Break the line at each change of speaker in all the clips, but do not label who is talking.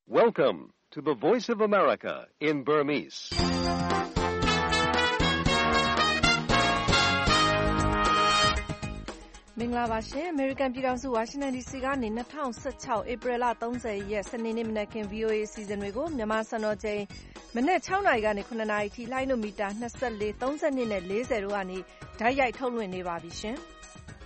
Welcome to the Voice of America in Burmese.
။မင်္ဂလာပါရှင်။ American ပြည်ထောင်စု Washington DC ကနေ2016 April 30 ရက်စနေနေ့မနက်ခင်း VOA အစီအစဉ်တွေကိုမြန်မာစံတော်ချိန်မနက်6နာရီကနေ9နာရီထိလိုင်းနိုမီတာ24 32နဲ့40တို့ကနေဓာတ်ရိုက်ထုတ်လွှင့်နေပါပြီရှင်။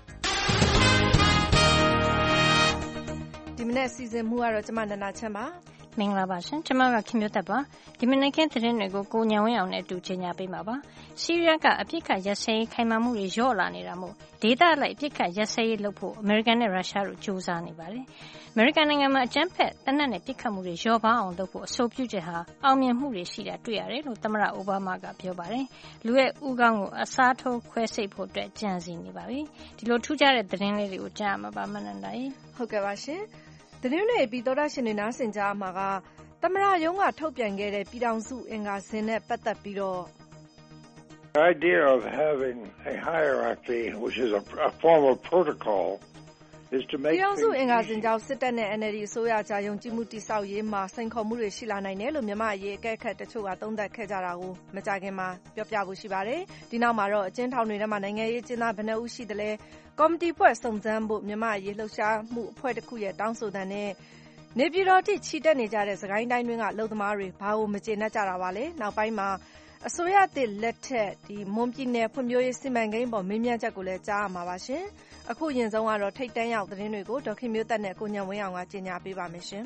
ဒီမနက်အစီအစဉ်မူကတော့ကျမနန္ဒာချမ်းပါ။
မင်္ဂလာပါရှင်ကျမကခင်မျိုးသက်ပါဒီမနက်ခင်းသတင်းတွေကိုကိုညံဝင်းအောင်နဲ့အတူကြေညာပေးမှာပါဆီးရီးယားကအပြစ်ခတ်ရက်စဲရေးခိုင်မာမှုတွေလျော့လာနေတာမို့ဒေသလိုက်အပြစ်ခတ်ရက်စဲရေးလုပ်ဖို့အမေရိကန်နဲ့ရုရှားတို့ကြိုးစားနေပါတယ်အမေရိကန်နိုင်ငံမှာအကြမ်းဖက်တနက်နဲ့ပြစ်ခတ်မှုတွေလျော့ပါအောင်လုပ်ဖို့အဆိုပြုချက်ဟာအောင်မြင်မှုတွေရှိတာတွေ့ရတယ်လို့သမ္မတအိုဘားမားကပြောပါတယ်လူရဲ့ဥကောင်းကိုအစားထိုးခွဲစိတ်ဖို့အတွက်ကြံစည်နေပါပြီဒီလိုထူးခြားတဲ့သတင်းလေးတွေကိုကြားမှာပါမနန္ဒာရေ
ဟုတ်ကဲ့ပါရှင်သတင်းတွေပြီးသောတာရှင်တွေနားဆင်ကြမှာကသမ္မတရုံးကထုတ်ပြန်ခဲ့တဲ့ပြည်ထောင်စုအင်္ဂါစဉ်နဲ့ပတ်သက်ပြီးတော့
The idea of having a hierarchy which is a form of protocol is to make
ပြည်ထောင်စုအင်္ဂါစဉ်ကြောင့်စစ်တပ်နဲ့ NLD အစိုးရကြားယုံကြည်မှုတည်ဆောက်ရေးမှာစိန်ခေါ်မှုတွေရှိလာနိုင်တယ်လို့မြန်မာအရေးအကဲခတ်တချို့ကသုံးသပ်ခဲ့ကြတာကိုမကြခင်မှာပြောပြဖို့ရှိပါတယ်ဒီနောက်မှာတော့အကျဉ်းထောင်တွေထဲမှာနိုင်ငံရေးကျင်းသားဘယ်နှဦးရှိသလဲကော်မတီဖွဲ့စုံစမ်းဖို့မြန်မာအရေးလှုပ်ရှားမှုအဖွဲ့တစ်ခုရဲ့တောင်းဆိုတဲ့နေပြည်တော်ထိချီတက်နေကြတဲ့စကိုင်းတိုင်းတွင်းကအလုပ်သမားတွေဘာလို့မကျေနပ်ကြတာပါလဲနောက်ပိုင်းမှာအစိုးရသစ်လက်ထက်မွန်ပြည်နယ်ဖွံ့ဖြိုးရေးစီမံကိန်းပေါ်မေးမြန်းချက်ကိုလည်းကြားရမှာပါရှင်အခုရင်ဆုံးကတော့ထိတ်တန်းရောက်သတင်းတွေကိုဒေါက်ခင်မျိုးသက်နဲ့ကိုညံဝင်းအောင်ကကြေညာပေးပါမယ်ရှင်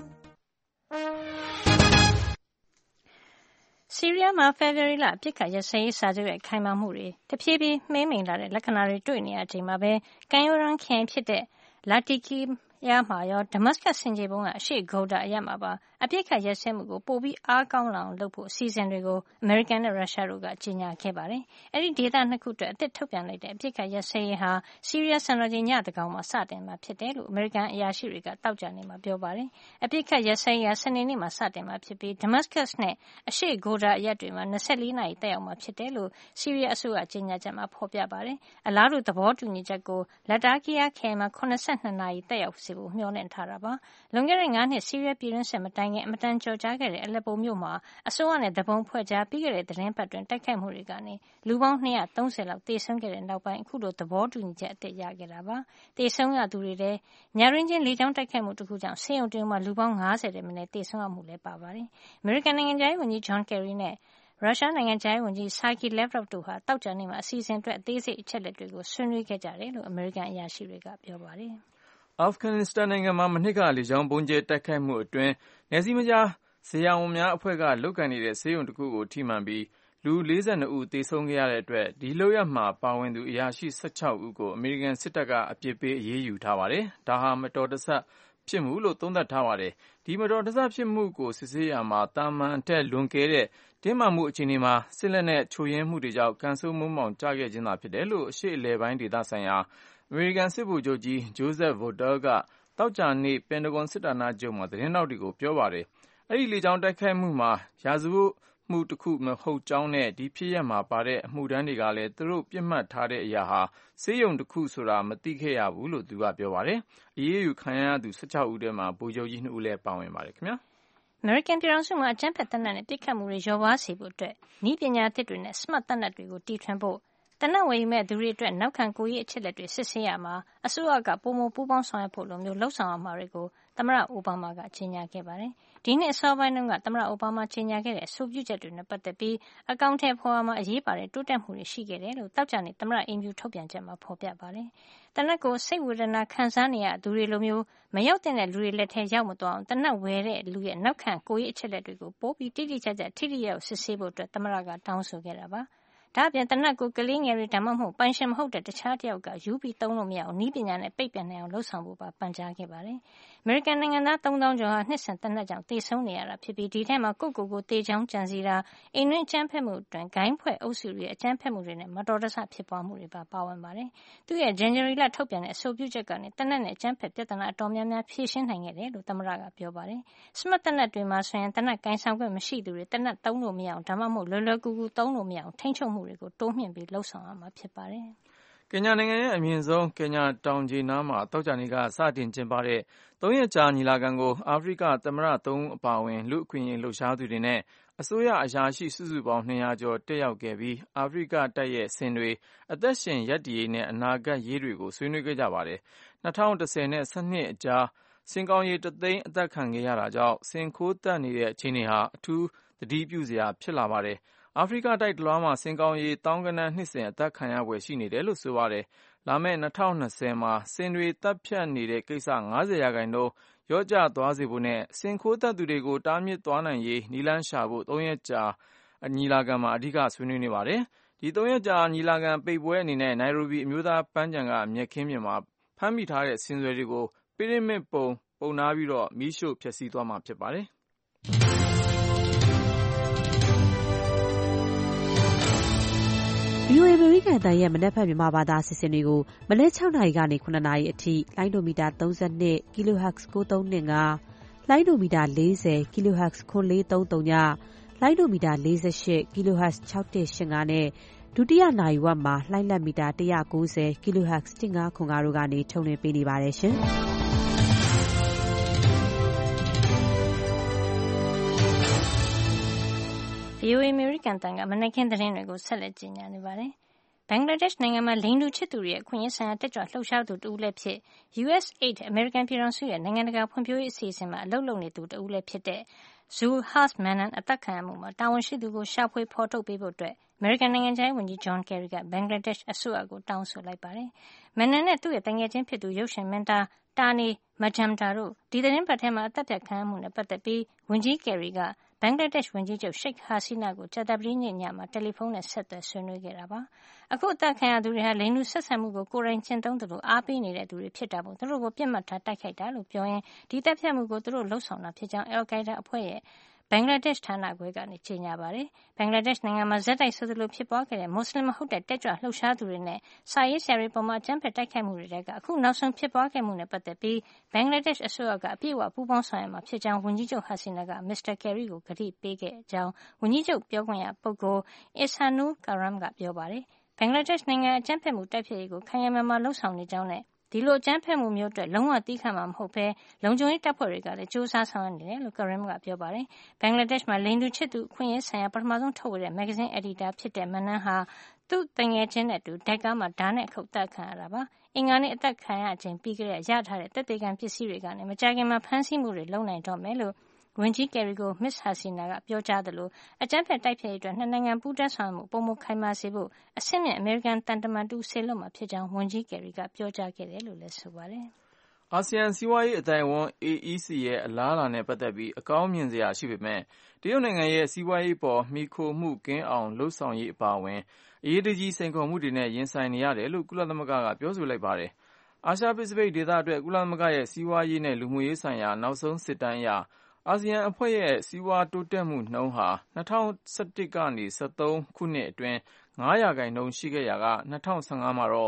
ဆီးရီးယားမှာဖေဖော်ဝါရီလအပြစ်ခတ်ရက်စဲရေးစာချုပ်ရဲ့ခိုင်မာမှုတွေတဖြည်းဖြည်းမှေးမှိန်လာတဲ့လက္ခဏာတွေတွေ့နေရချိန်မှာပဲကမ်းရိုးတန်းခရိုင်ဖြစ်တဲ့လာတီကီယာမှာရောဒမတ်စကတ်ဆင်ခြေဖုံးကအရှေ့ဂုဒါအရပ်မှာပါအပြစ်ခတ်ရက်စဲမှုကိုပိုပြီးအားကောင်းလာအောင်လုပ်ဖို့အစီအစဉ်တွေကိုအမေရိကန်နဲ့ရုရှားတို့ကကြေညာခဲ့ပါတယ်။အဲဒီဒေသနှစ်ခုအတွက်အသစ်ထုတ်ပြန်လိုက်တဲ့အပြစ်ခတ်ရက်စဲရေးဟာဆီးရီးယားစံတော်ချိန်ညသန်းခေါင်မှာစတင်မှာဖြစ်တယ်လို့အမေရိကန်အရာရှိတွေကတောက်ကြနေမှာပြောပါတယ်။အပြစ်ခတ်ရက်စဲရေးဟာစနေနေ့မှာစတင်မှာဖြစ်ပြီးဒမတ်စကတ်နဲ့အရှေ့ဂုဒါအရပ်တွေမှာ24နာရီတက်ရောက်မှာဖြစ်တယ်လို့ဆီးရီးယားအစိုးရကြေညာချက်မှာဖော်ပြပါတယ်။အလားတူသဘောတူညီချက်ကိုလက်တာကီယာခရိုင်မှာ82နာရီတက်ရောက်စေဖို့မျှော်လင့်ထားတာပါလွန်ခဲ့တဲ့9နှစ်ဆီးရီးယားပြည်တွင်းစစ်မတိုင်ခင်အမတန်ကြော်ကြားခဲ့တဲ့အလက်ပိုမြို့မှာအစိုးရနဲ့တပုံဖွဲ့ကြားပြီးခဲ့တဲ့သတင်းပတ်တွင်တိုက်ခိုက်မှုတွေကနေလူပေါင်း230လောက်သေဆုံးခဲ့တဲ့နောက်ပိုင်းအခုလိုသဘောတူညီချက်အသစ်ရခဲ့တာပါသေဆုံးရသူတွေထဲညရင်းချင်းလေကြောင်းတိုက်ခိုက်မှုတစ်ခုကြောင့်ဆေးရုံတင်မှာလူပေါင်း90တဲ့မိနစ်သေဆုံးရမှုလည်းပါပါတယ်အမေရိကန်နိုင်ငံသားဝန်ကြီးဂျွန်ကယ်ရီနဲ့ရုရှားနိုင်ငံသားဝန်ကြီးဆာဂီလက်ဗရော့တို့ဟာတောက်ကြနေမှာအစီအစဉ်အတွက်အသေးစိတ်အချက်လက်တွေကိုဆွေးနွေးခဲ့ကြတယ်လို့အမေရိကန်အရာရှိတွေကပြောပါတယ်
အာဖဂန်နစ္စတန်နိုင်ငံမှာမနှစ်ကလေကြောင်းပုံကျဲတိုက်ခိုက်မှုအတွင်းနယ်စည်းမခြားဆရာဝန်များအဖွဲ့ကလုပ်ကိုင်နေတဲ့ဆေးရုံတစ်ခုကိုထိမှန်ပြီးလူ42ဦးသေဆုံးခဲ့ရတဲ့အတွက်ဒီလုပ်ရပ်မှာပါဝင်သူအရာရှိ16ဦးကိုအမေရိကန်စစ်တပ်ကအပြစ်ပေးအရေးယူထားပါတယ်။ဒါဟာမတော်တဆဖြစ်မှုလို့သုံးသပ်ထားပါတယ်။ဒီမတော်တဆဖြစ်မှုကိုစစ်ဆေးရမှာတာမန်အထက်လွန်ကဲတဲ့တင်းမာမှုအခြေအနေမှာစစ်လက်နဲ့ချို့ယွင်းမှုတွေကြောင့်ကန်ဆိုးမုန်းမောင်ကျခဲ့ခြင်းသာဖြစ်တယ်လို့အရှေ့အလယ်ပိုင်းဒေသဆိုင်ရာအမေရိကန်စစ်ဗိုလ်ချုပ်ကြီးဂျိုးဇက်ဗိုတယ်လ်ကသောကြာနေ့ပင်တဂွန်စစ်ဌာနချုပ်မှာသတင်းထောက်တွေကိုပြောပါတယ်။အဲဒီလေကြောင်းတိုက်ခိုက်မှုမှာရာဇဝတ်မှုတစ်ခုမဟုတ်ကြောင်းနဲ့ဒီဖြစ်ရပ်မှာပါတဲ့အမှုထမ်းတွေကလည်းသူတို့ပြစ်မှတ်ထားတဲ့အရာဟာဆေးရုံတစ်ခုဆိုတာမသိခဲ့ရဘူးလို့သူကပြောပါတယ်။အရေးယူခံရသူ16ဦးထဲမှာဗိုလ်ချုပ်ကြီး2ဦးလည်းပါဝင်ပါတယ်ခင်ဗျာ။
အမေရိကန်ပြည်ထောင်စုမှာအကြမ်းဖက်တပ်နက်နဲ့ပြစ်ခတ်မှုတွေလျော့ပါးစေဖို့အတွက်နည်းပညာသစ်တွေနဲ့စမတ်တပ်နက်တွေကိုတီထွင်ဖို့တနက်ဝယ်ယူမဲ့သူတွေအတွက်နောက်ခံကိုရေးအချက်လက်တွေစစ်ဆေးရမှာအစိုးရကပုံမပူးပေါင်းဆောင်ရွက်ဖို့လိုမျိုးလှုပ်ဆောင်ရမှာတွေကိုသမ္မတအိုဘားမားကကြေညာခဲ့ပါတယ်။ဒီနှစ်အစောပိုင်းတုန်းကသမ္မတအိုဘားမားကြေညာခဲ့တဲ့အဆိုပြုချက်တွေနဲ့ပတ်သက်ပြီးအကောင့်ထဲဖော်ရမှာအရေးပါတဲ့တိုးတက်မှုတွေရှိခဲ့တယ်လို့တောက်ကြနေသမ္မတအင်ဖြူထုတ်ပြန်ချက်မှာဖော်ပြပါတယ်။တနက်ကိုစိတ်ဝေဒနာခံစားနေရသူတွေလိုမျိုးမရောက်တဲ့လူတွေလက်ထဲရောက်မသွားအောင်တနက်ဝယ်တဲ့လူရဲ့နောက်ခံကိုရေးအချက်လက်တွေကိုပို့ပြီးတိတိကျကျထိထိရောက်စစ်ဆေးဖို့အတွက်သမ္မတကတောင်းဆိုခဲ့တာပါ။ဒါအပြင်တနက်ကိုကလေးငယ်တွေဒါမှမဟုတ်ပိုင်ရှင်မဟုတ်တဲ့တခြားတယောက်ကယူပြီးသုံးလို့မရအောင်နည်းပညာနဲ့ပိတ်ပင်နိုင်အောင်လှုပ်ဆောင်ဖို့ပါပန်ကြားခဲ့ပါတယ်။အမေရိကန်နိုင်ငံသား3000ကျော်ဟာနှစ်စဉ်တနက်ကြောင့်သေဆုံးနေရတာဖြစ်ပြီးဒီထဲမှာကိုယ့်သေချောင်းကြံစည်တာအိမ်တွင်းအကြမ်းဖက်မှုအတွင်းဂိုင်းဖွဲ့အုပ်စုတွေအကြမ်းဖက်မှုတွေနဲ့မတော်တဆဖြစ်ပွားမှုတွေပါဝင်ပါတယ်။သူရဲ့ဇန်နဝါရီလထုတ်ပြန်တဲ့အဆိုပြုချက်ကနေတနက်နဲ့အကြမ်းဖက်ပြဿနာအတော်များများဖြေရှင်းနိုင်ခဲ့တယ်လို့သမ္မတကပြောပါတယ်။စမတ်တနက်တွေမှာဆိုရင်တနက်ကင်ဆောင်ခွင့်မရှိသူတွေတနက်သုံးလို့မရအောင်ဒါမှမဟုတ်လွယ်လွယ်ကူကူသုံးလို့မရအောင်ထိန်းချုပ်မှုတွေကိုတိုးမြှင့်ပြီးလှုပ်ဆောင်ရမှာဖြစ်ပါတယ်။
ကင်ညာနိုင်ငံရဲ့အမြင့်ဆုံးကင်ညာတောင်ခြေနားမှာသောကြာနေ့ကစတင်ကျင်းပတဲ့3 ရက်ကြာညီလာခံကိုအာဖရိကသမ္မတ3ဦးအပါအဝင်လူ့အခွင့်အရေးလှုပ်ရှားသူတွေနဲ့အစိုးရအရာရှိစုစုပေါင်း200ကျော်တက်ရောက်ခဲ့ပြီးအာဖရိကတိုက်ရဲ့စင်တွေအသက်ရှင်ရပ်တည်ရေးနဲ့အနာဂတ်ရေးတွေကိုဆွေးနွေးခဲ့ကြပါတယ်။2010နဲ့12အကြားစင်ကောင်ရေ3သိန်းအသက်ခံခဲ့ရတာကြောင့်စင်ခိုးတက်နေတဲ့အခြေအနေဟာအထူးသတိပြုစရာဖြစ်လာပါတယ်။အာဖရိကတိုက်တလွှားမှာစင်ကောင်ရေသောင်းဂဏန်းနှစ်စဉ်အသက်ခံရဖွယ်ရှိနေတယ်လို့ဆိုပါတယ်။လာမယ့်2020မှာစင်တွေတပ်ဖြတ်နေတဲ့ကိစ္စ90%လျော့ကျသွားစေဖို့နဲ့စင်ခိုးတက်သူတွေကိုတားမြစ်သွားနိုင်ရေးနည်းလမ်းရှာဖို့3ရက်ကြာညီလာခံမှာအဓိကဆွေးနွေးနေပါတယ်။ဒီ3ရက်ကြာညီလာခံပိတ်ပွဲအနေနဲ့နိုင်ရိုဘီအမျိုးသားပန်းခြံကမြက်ခင်းပြင်မှာဖမ်းမိထားတဲ့စင်စွယ်တွေကိုပိရမစ်ပုံနာပြီးမီးရှို့ဖျက်ဆီးသွားမှာဖြစ်ပါတယ်။
VOA အမေရိကန်အသံရဲ့မနက်ဖြန်မြန်မာဘာသာအစီအစဉ်တွေကိုမနက်6နာရီကနေ9နာရီအထိလိုင်းဒိုမီတာ32 kHz 9325လိုင်းဒိုမီတာ40 kHz 9430ညလိုင်းဒိုမီတာ48 kHz 6185နဲ့ဒုတိယနာရီဝက်မှာလိုင်းလက်မီတာ190 kHz 1505တို့ကနေထုတ်လွှင့်ပေးနေပါတယ်ရှင်။
VOA အမေရိကန်အသံကမနက်ခင်းသတင်းတွေကိုဆက်လက်ကြေညာနေပါတယ်။ဘင်္ဂလားဒေ့ရှ်နိုင်ငံမှာလိင်တူချစ်သူတွေရဲ့အခွင့်အရေးဆိုင်ရာတက်ကြွလှုပ်ရှားသူတဦးလည်းဖြစ် USAID အမေရိကန်ပြည်ထောင်စုရဲ့နိုင်ငံတကာဖွံ့ဖြိုးရေးအစီအစဉ်မှာအလုပ်လုပ်နေသူတဦးလည်းဖြစ်တဲ့ Zulhas Menan အသက်ခံရမှုမှာတာဝန်ရှိသူကိုရှာဖွေဖော်ထုတ်ပေးဖို့အတွက်အမေရိကန်နိုင်ငံခြားရေးဝန်ကြီး John Kerry ကဘင်္ဂလားဒေ့ရှ်အစိုးရကိုတောင်းဆိုလိုက်ပါတယ်။ Menan နဲ့သူ့ရဲ့တငယ်ချင်းဖြစ်သူရုပ်ရှင်မင်းသား Tani Majumdar တို့ဒီသတင်းပတ်ထဲမှာအသက်ဖြတ်ခံရမှုနဲ့ပတ်သက်ပြီးဝန်ကြီး Kerry ကဘင်္ဂလားဒေ့ရှ်ဝန်ကြီးချုပ် Sheikh Hasina ကိုကြာသပတေးနေ့ညမှာတယ်လီဖုန်းနဲ့ဆက်သွယ်ဆွေးနွေးခဲ့တာပါ။အခုအသတ်ခံရသူတွေဟာလိင်တူဆက်ဆံမှုကိုကိုယ်တိုင်ကျင့်သုံးသလိုအားပေးနေတဲ့သူတွေဖြစ်တာမို့သူတို့ကိုပြစ်မှတ်ထားတိုက်ခိုက်တာလို့ပြောရင်းဒီသတ်ဖြတ်မှုကိုသူတို့လှုပ်ဆောင်တာဖြစ်ကြောင်း al-Qaeda အဖွဲ့ရဲ့ဘင်္ဂလားဒေ့ရှ်ဌာနခွဲကနေကြေညာပါတယ်။ဘင်္ဂလားဒေ့ရှ်နိုင်ငံမှာဇက်တိုက်ဆိုသလိုဖြစ်ပွားခဲ့တဲ့မွတ်စလင်မဟုတ်တဲ့တက်ကြွလှုပ်ရှားသူတွေနဲ့စာရေးဆရာတွေပေါ်မှာအကြမ်းဖက်တိုက်ခိုက်မှုတွေကအခုနောက်ဆုံးဖြစ်ပွားခဲ့မှုနဲ့ပတ်သက်ပြီးဘင်္ဂလားဒေ့ရှ်အစိုးရကအပြည့်အဝပူးပေါင်းဆောင်ရွက်မှာဖြစ်ကြောင်းဝန်ကြီးချုပ် Hasina က Mr. Kerry ကိုကတိပေးခဲ့ကြောင်းဝန်ကြီးချုပ်ပြောခွင့်ရပုဂ္ဂိုလ် Ihsanul Karim ကပြောပါတယ်။ဘင်္ဂလားဒေ့ရှ်နိုင်ငံအကြမ်းဖက်မှုတိုက်ဖျက်ရေးကိုခိုင်ခိုင်မာမာလှုံ့ဆော်နေကြောင်းနဲ့ဒီလိုအကြမ်းဖက်မှုမျိုးအတွက်လုံးဝသီးခံမှာမဟုတ်ဘဲလုံခြုံရေးတပ်ဖွဲ့တွေကလည်းစ조사ဆောင်ရွက်နေတယ်လို့ Karim ကပြောပါတယ်။ဘင်္ဂလားဒေ့ရှ်မှာလိင်တူချစ်သူအခွင့်အရေးဆိုင်ရာပထမဆုံးထုတ်ဝေတဲ့မဂ္ဂဇင်းအယ်ဒီတာဖြစ်တဲ့ Menan ဟာသူ့တငယ်ချင်းနဲ့အတူဒက်ကားမှာဓားနဲ့အခုတ်တက်ခံရတာပါ။အင်္ဂါနေ့အသက်ခံရခြင်းပြီးကြတဲ့ရထားတဲ့သက်သေခံပစ္စည်းတွေကနေမကြာခင်မှာဖမ်းဆီးမှုတွေလုပ်နိုင်တော့မယ်လို့ဝန်ကြီး Kerry ကို Ms. Hasina ကပြောကြားသလိုအကြမ်းဖက်တိုက်ဖျက်ရေးအတွက်နှစ်နိုင်ငံပူးတွဲဆောင်ရွက်မှုပိုမိုခိုင်မာစေဖို့အဆင့်မြင့်အမေရိကန်တန်တမန်တူစေလွှတ်မှာဖြစ်ကြောင်းဝန်ကြီး Kerry ကပြောကြားခဲ့တယ်လို့လည်းဆိုပါတယ်
။အာဆီယံစီးပွားရေးအသိုက်အဝန်း AEC ရဲ့အလားအလာနဲ့ပတ်သက်ပြီးအကောင်းမြင်စရာရှိပေမဲ့တရုတ်နိုင်ငံရဲ့စီးပွားရေးပေါ်မှီခိုမှုကင်းအောင်လှုပ်ဆောင်ရေးအပါအဝင်အရေးတကြီးစိန်ခေါ်မှုတွေနဲ့ရင်ဆိုင်နေရတယ်လို့ကုလသမဂ္ဂကပြောဆိုလိုက်ပါတယ်။အာရှပစိဖိတ်ဒေသအတွက်ကုလသမဂ္ဂရဲ့စီးပွားရေးနဲ့လူမှုရေးဆိုင်ရာနောက်ဆုံးစစ်တမ်းအရအာဆီယံအဖွဲ့ရဲ့စီးပွားတိုးတက်မှုနှုန်းဟာ2011ကနေ13ခုနှစ်အတွင်း9%ရှိခဲ့ရာက2015မှာတော့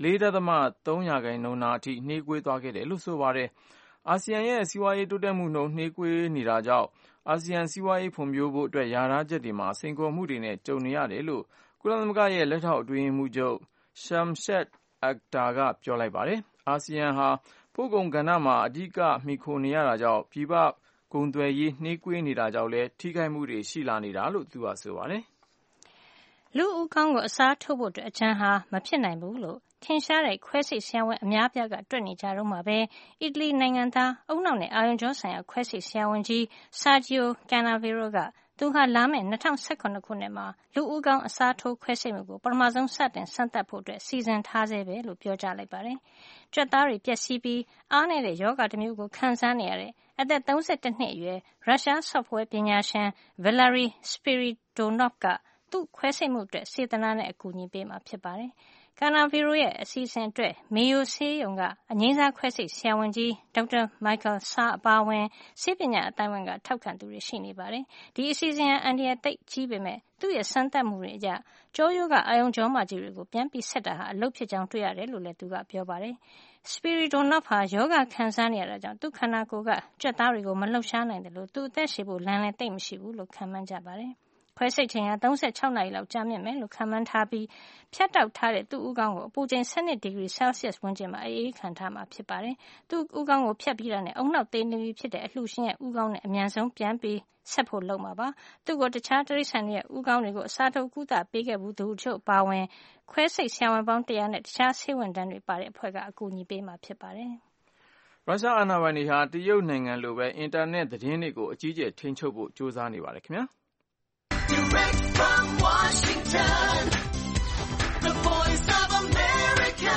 4.3%နာအထိနှေးကွေးသွားခဲ့တယ်လို့ဆိုပါတယ်။အာဆီယံရဲ့စီးပွားရေးတိုးတက်မှုနှုန်းနှေးကွေးနေတာကြောင့်အာဆီယံစီးပွားရေးဖွံ့ဖြိုးဖို့အတွက်ယာထားချက်တွေမှာစိန်ခေါ်မှုတွေနဲ့ကြုံနေရတယ်လို့ကုလသမဂ္ဂရဲ့လက်ထောက်အတွင်းရေးမှူးချုပ် Shamshed Akhtar ကပြောလိုက်ပါတယ်။အာဆီယံဟာပို့ကုန်ကဏ္ဍမှာအဓိကမှီခိုနေရတာကြောင့်ပြည်ပကုန်သွယ်ရေးနှေးကွေးနေတာကြောင့်လည်းထိခိုက်မှုတွေရှိလာနေတာလို့သူကဆိုပါတယ်
။လူဦးခေါင်းကိုအစားထိုးဖို့အတွက်အကြံဟာမဖြစ်နိုင်ဘူးလို့ထင်ရှားတဲ့ခွဲစိတ်ဆရာဝန်အများပြားကတွက်နေကြတော့မှပဲအီတလီနိုင်ငံသားအုံနောက်နဲ့အာရုံကြောဆိုင်ရာခွဲစိတ်ဆရာဝန်ကြီး Sergio Canavero ကသူဟာလာမယ့်2018ခုနှစ်မှာလူဦးခေါင်းအစားထိုးခွဲစိတ်မှုကိုပထမဆုံးစတင်စမ်းသပ်ဖို့စီစဉ်ထားဆဲပဲလို့ပြောကြားလိုက်ပါတယ်။ကြွက်သားတွေပျက်စီးပြီးအားနည်းတဲ့ရောဂါတစ်မျိုးကိုခံစားနေရတဲ့အသက်32နှစ်အရွယ်ရုရှားဆော့ဖ်ဝဲပညာရှင် Valery Spiridonov ကသူ့ခွဲစိတ်မှုအတွက်စေတနာနဲ့အကူအညီပေးမှာဖြစ်ပါတယ်။ Canavero ရဲ့အစီအစဉ်အတွက်မေယိုဆေးရုံကအငြိမ်းစားခွဲစိတ်ဆရာဝန်ကြီးဒေါက်တာ Michael Sarr အပါအဝင်ဆေးပညာအသိုင်းအဝိုင်းကထောက်ခံသူတွေရှိနေပါတယ်။ဒီအစီအစဉ်ဟာအန္တရာယ်သိပ်ကြီးပေမဲ့သူ့ရဲ့စမ်းသပ်မှုတွေအရကြောရိုးကအာရုံကြောမကြီးတွေကိုပြန်ပြီးဆက်တာဟာအလုပ်ဖြစ်ကြောင်းတွေ့ရတယ်လို့လည်းသူကပြောပါတယ်။ Spiridonov ဟာယောဂခံစားနေရတာကြောင့်သူ့ခန္ဓာကိုယ်ကကြွက်သားတွေကိုမလှုပ်ရှားနိုင်တယ်လို့သူအသက်ရှည်ဖို့လမ်းလည်းသိပ်မရှိဘူးလို့ခန့်မှန်းကြပါတယ်။ခွဲစိတ်ချိန်ဟာ36နာရီလောက်ကြာမြင့်မယ်လို့ခန့်မှန်းထားပြီးဖြတ်တောက်ထားတဲ့သူ့ဦးခေါင်းကိုအပူချိန်12ဒီဂရီဆဲလ်ဆီးယပ်ဝန်းကျင်မှာအေးခံထားမှာဖြစ်ပါတယ်။သူ့ဦးခေါင်းကိုဖြတ်ပြီးတာနဲ့အုံနောက်သေးနေပြီဖြစ်တဲ့အလှရှင်ရဲ့ဦးခေါင်းနဲ့အမြန်ဆုံးပြန်ပြီးဆက်ဖို့လုပ်မှာပါ။သူ့ကိုတခြားတိရစ္ဆာန်တွေရဲ့ဦးခေါင်းတွေကိုအစားထိုးကုသပေးခဲ့ဘူးသူတို့ပါဝင်ခွဲစိတ်ဆရာဝန်ပေါင်း100နဲ့တခြားဆေးဝန်ထမ်းတွေပါတဲ့အဖွဲ့ကအကူအညီပေးမှာဖြစ်ပါတယ်။
ရုရှားအာဏာပိုင်တွေဟာတရုတ်နိုင်ငံလိုပဲအင်တာနက်သတင်းတွေကိုအကြီးအကျယ်ထိန်းချုပ်ဖို့ကြိုးစားနေပါတယ်ခင်ဗျာ။
Direct from Washington, the voice of America,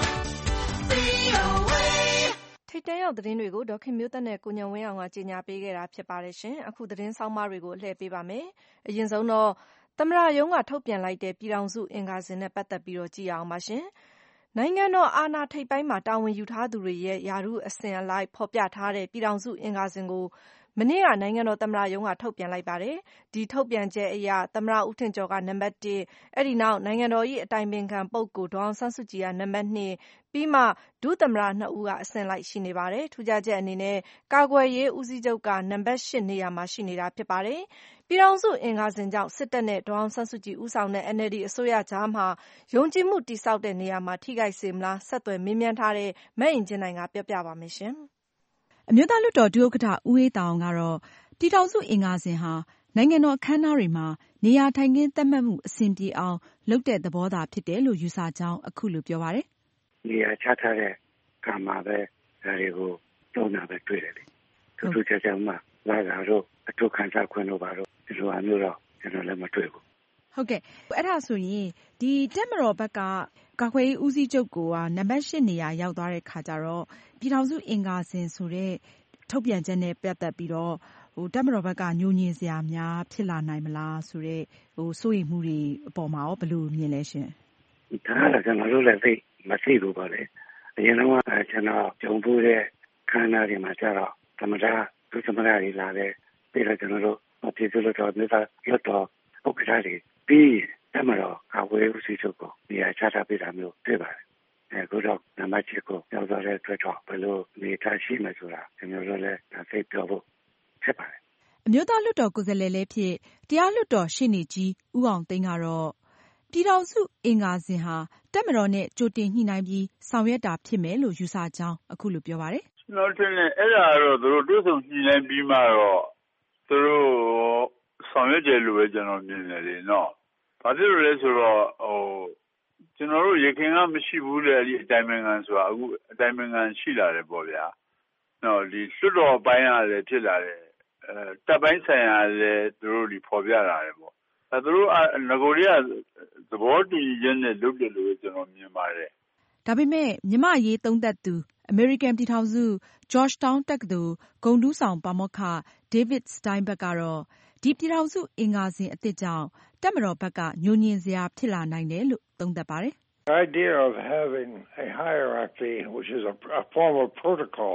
VOA.
ထိပ်တန်းရောက်သတင်းတွေကိုဒေါခင်မျိုးသက်နဲ့ကိုညံဝင်းအောင်ကကြီးညာပေးခဲ့တာဖြစ်ပါတယ်ရှင်။အခုသတင်းဆောင်မတွေကိုလှည့်ပေးပါမယ်။အရင်ဆုံးတော့သမ္မတရုံးကထုတ်ပြန်လိုက်တဲ့ပြည်ထောင်စုအင်္ဂါစဉ်နဲ့ပတ်သက်ပြီးတော့ကြည့်အောင်ပါရှင်။နိုင်ငံတော်အာဏာထိပ်ပိုင်းမှာတာဝန်ယူထားသူတွေရဲ့ယာရုအစဉ်အလိုက်ဖော်ပြထားတဲ့ပြည်ထောင်စုအင်္ဂါစဉ်ကိုမနေ့ကနိုင်ငံတော်သမ္မတရုံးကထုတ်ပြန်လိုက်ပါတယ်။ဒီထုတ်ပြန်ချက်အရသမ္မတဦးထင်ကျော်ကနံပါတ်1အဲ့ဒီနောက်နိုင်ငံတော်၏အတိုင်ပင်ခံပုဂ္ဂိုလ်ဒေါ်အောင်ဆန်းစုကြည်ကနံပါတ်2ပြီးမှဒုသမ္မတ2ဦးကအစဉ်လိုက်ရှိနေပါတယ်။ထူးခြားချက်အနေနဲ့ကာကွယ်ရေးဦးစီးချုပ်ကနံပါတ်8နေရာမှာရှိနေတာဖြစ်ပါတယ်။ပြည်ထောင်စုအင်္ဂါစဉ်ကြောင့်စစ်တပ်နဲ့ဒေါ်အောင်ဆန်းစုကြည်ဦးဆောင်တဲ့ NLD အစိုးရကြားမှာယုံကြည်မှုတည်ဆောက်တဲ့နေရာမှာထိခိုက်စေမလားဆက်သွယ်မေးမြန်းထားတဲ့မအင်ကြင်းနိုင်ကပြောပြပါမယ်ရှင်
။အမျိုးသားလွှတ်တော်ဒုဥက္ကဋ္ဌဦးအေးသာအောင်ကတော့ပြည်ထောင်စုအင်္ဂါစဉ်ဟာနိုင်ငံတော်အခမ်းအနားတွေမှာနေရာထိုင်ခင်းသတ်မှတ်မှုအဆင်ပြေအောင်လုပ်တဲ့သဘောသာဖြစ်တယ်လို့ယူဆကြောင်းအခုလိုပြောပါတယ်
။နေရာချထားတဲ့ကံမှာပဲဒါတွေကိုသုံးတာပဲတွေ့တယ်လေ။သူတို့ကြောင့်မှလာတာတော့အထုခံစားခွင့်တို့ပါတော့ဒီလိုအမျိုးတော့ကျွန်တော်လည်းမတွေ့ဘူး
။ဟုတ်ကဲ့အဲ့ဒါဆိုရင်ဒီတက်မတော်ဘက်ကကာကွယ်ရေးဦးစီးချုပ်ကနံပါတ်8နေရာရောက်သွားတဲ့ခါကျတော့ပြည်ထောင်စုအင်္ဂါစဉ်ဆိုတဲ့ထုတ်ပြန်ချက်နဲ့ပတ်သက်ပြီးတော့တက်မတော်ဘက်ကညှို့ညင်စရာများဖြစ်လာနိုင်မလားဆိုတဲ့စိုးရိမ်မှုတွေအပေါ်မှာရောဘယ်လိုမြင်လဲရှင်
။ဒါကကျွန်တော်တို့လည်းသိမသိဘူးပါလေ။အရင်တော့ကျွန်တော်ကြုံဖို့တဲ့ခန္ဓာတွေမှာကျတော့သမထဒုသမထတွေလာတယ်ပြီးတော့ကျွန်တော်တို့ပြည်သူ့လွှတ်တော်မြို့သားလွှတ်တော်ဥက္ကဋ္ဌတွေပြီးတက်မတော်ကာကွယ်ဦးစီးချုပ်ကိုနေရာချထားပေးတာမျိုးတွေ့ပါတယ်။အခုတော့နံပါတ်7ကိုရောက်သွားတဲ့အတွက်တော့ဘယ်လိုနေထားရှိမှဆိုတာကျွန်တော်တို့လည်းသိပြောဖို့ဖြစ်ပါတယ်
။အမျိုးသားလွှတ်တော်ကိုယ်စားလှယ်လည်းဖြစ်တရားလွှတ်တော်ရှေ့နေကြီးဦးအောင်သိန်းကတော့ပြည်ထောင်စုအင်္ဂါစဉ်ဟာတက်မတော်နဲ့ကြိုတင်ညှိနှိုင်းပြီးဆောင်ရွက်တာဖြစ်မယ်လို့ယူဆကြောင်းအခုလိုပြောပါတယ်
။ကျွန်တော်ထင်တယ်အဲ့ဒါတော့သူတို့တွဲဆုံညှိနှိုင်းပြီးမှတော့သူတို့ဆောင်ရွက်တယ်လို့ပဲကျွန်တော်မြင်တယ်လေနော်။ဘာဖြစ်လို့လဲဆိုတော့ကျွန်တော်တို့ရခိုင်ကမရှိဘူးလေဒီအတိုင်းပင်ခံဆိုတာအခုအတိုင်းပင်ခံရှိလာတယ်ပေါ့ဗျာ။နော်ဒီလွှတ်တော်ပိုင်းကလည်းဖြစ်လာတယ်တပ်ပိုင်းဆိုင်ရာလည်းသူတို့ဒီဖော်ပြလာတယ်ပေါ့။သူတို့ငကိုရီးယားသဘောတူညီချက်နဲ့လုပ်တယ်လို့ကျွန်တော်မြင်ပါတယ်
။ဒါပေမဲ့မြန်မာရေးသုံးသပ်သူအမေရိကန်ပြည်ထောင်စု Georgetown တက္ကသိုလ်ဂုဏ်ထူးဆောင်ပါမောက္ခ David Steinberg ကတော့ဒီပြည်ထောင်စုအင်္ဂါစဉ်အသစ်ကြောင့်တက်မတော်ဘက်ကညှို့ညင်စရာဖြစ်လာနိုင်တယ်လို့သုံးသပ်ပါတယ်
။ The idea of having a hierarchy which is a form of protocol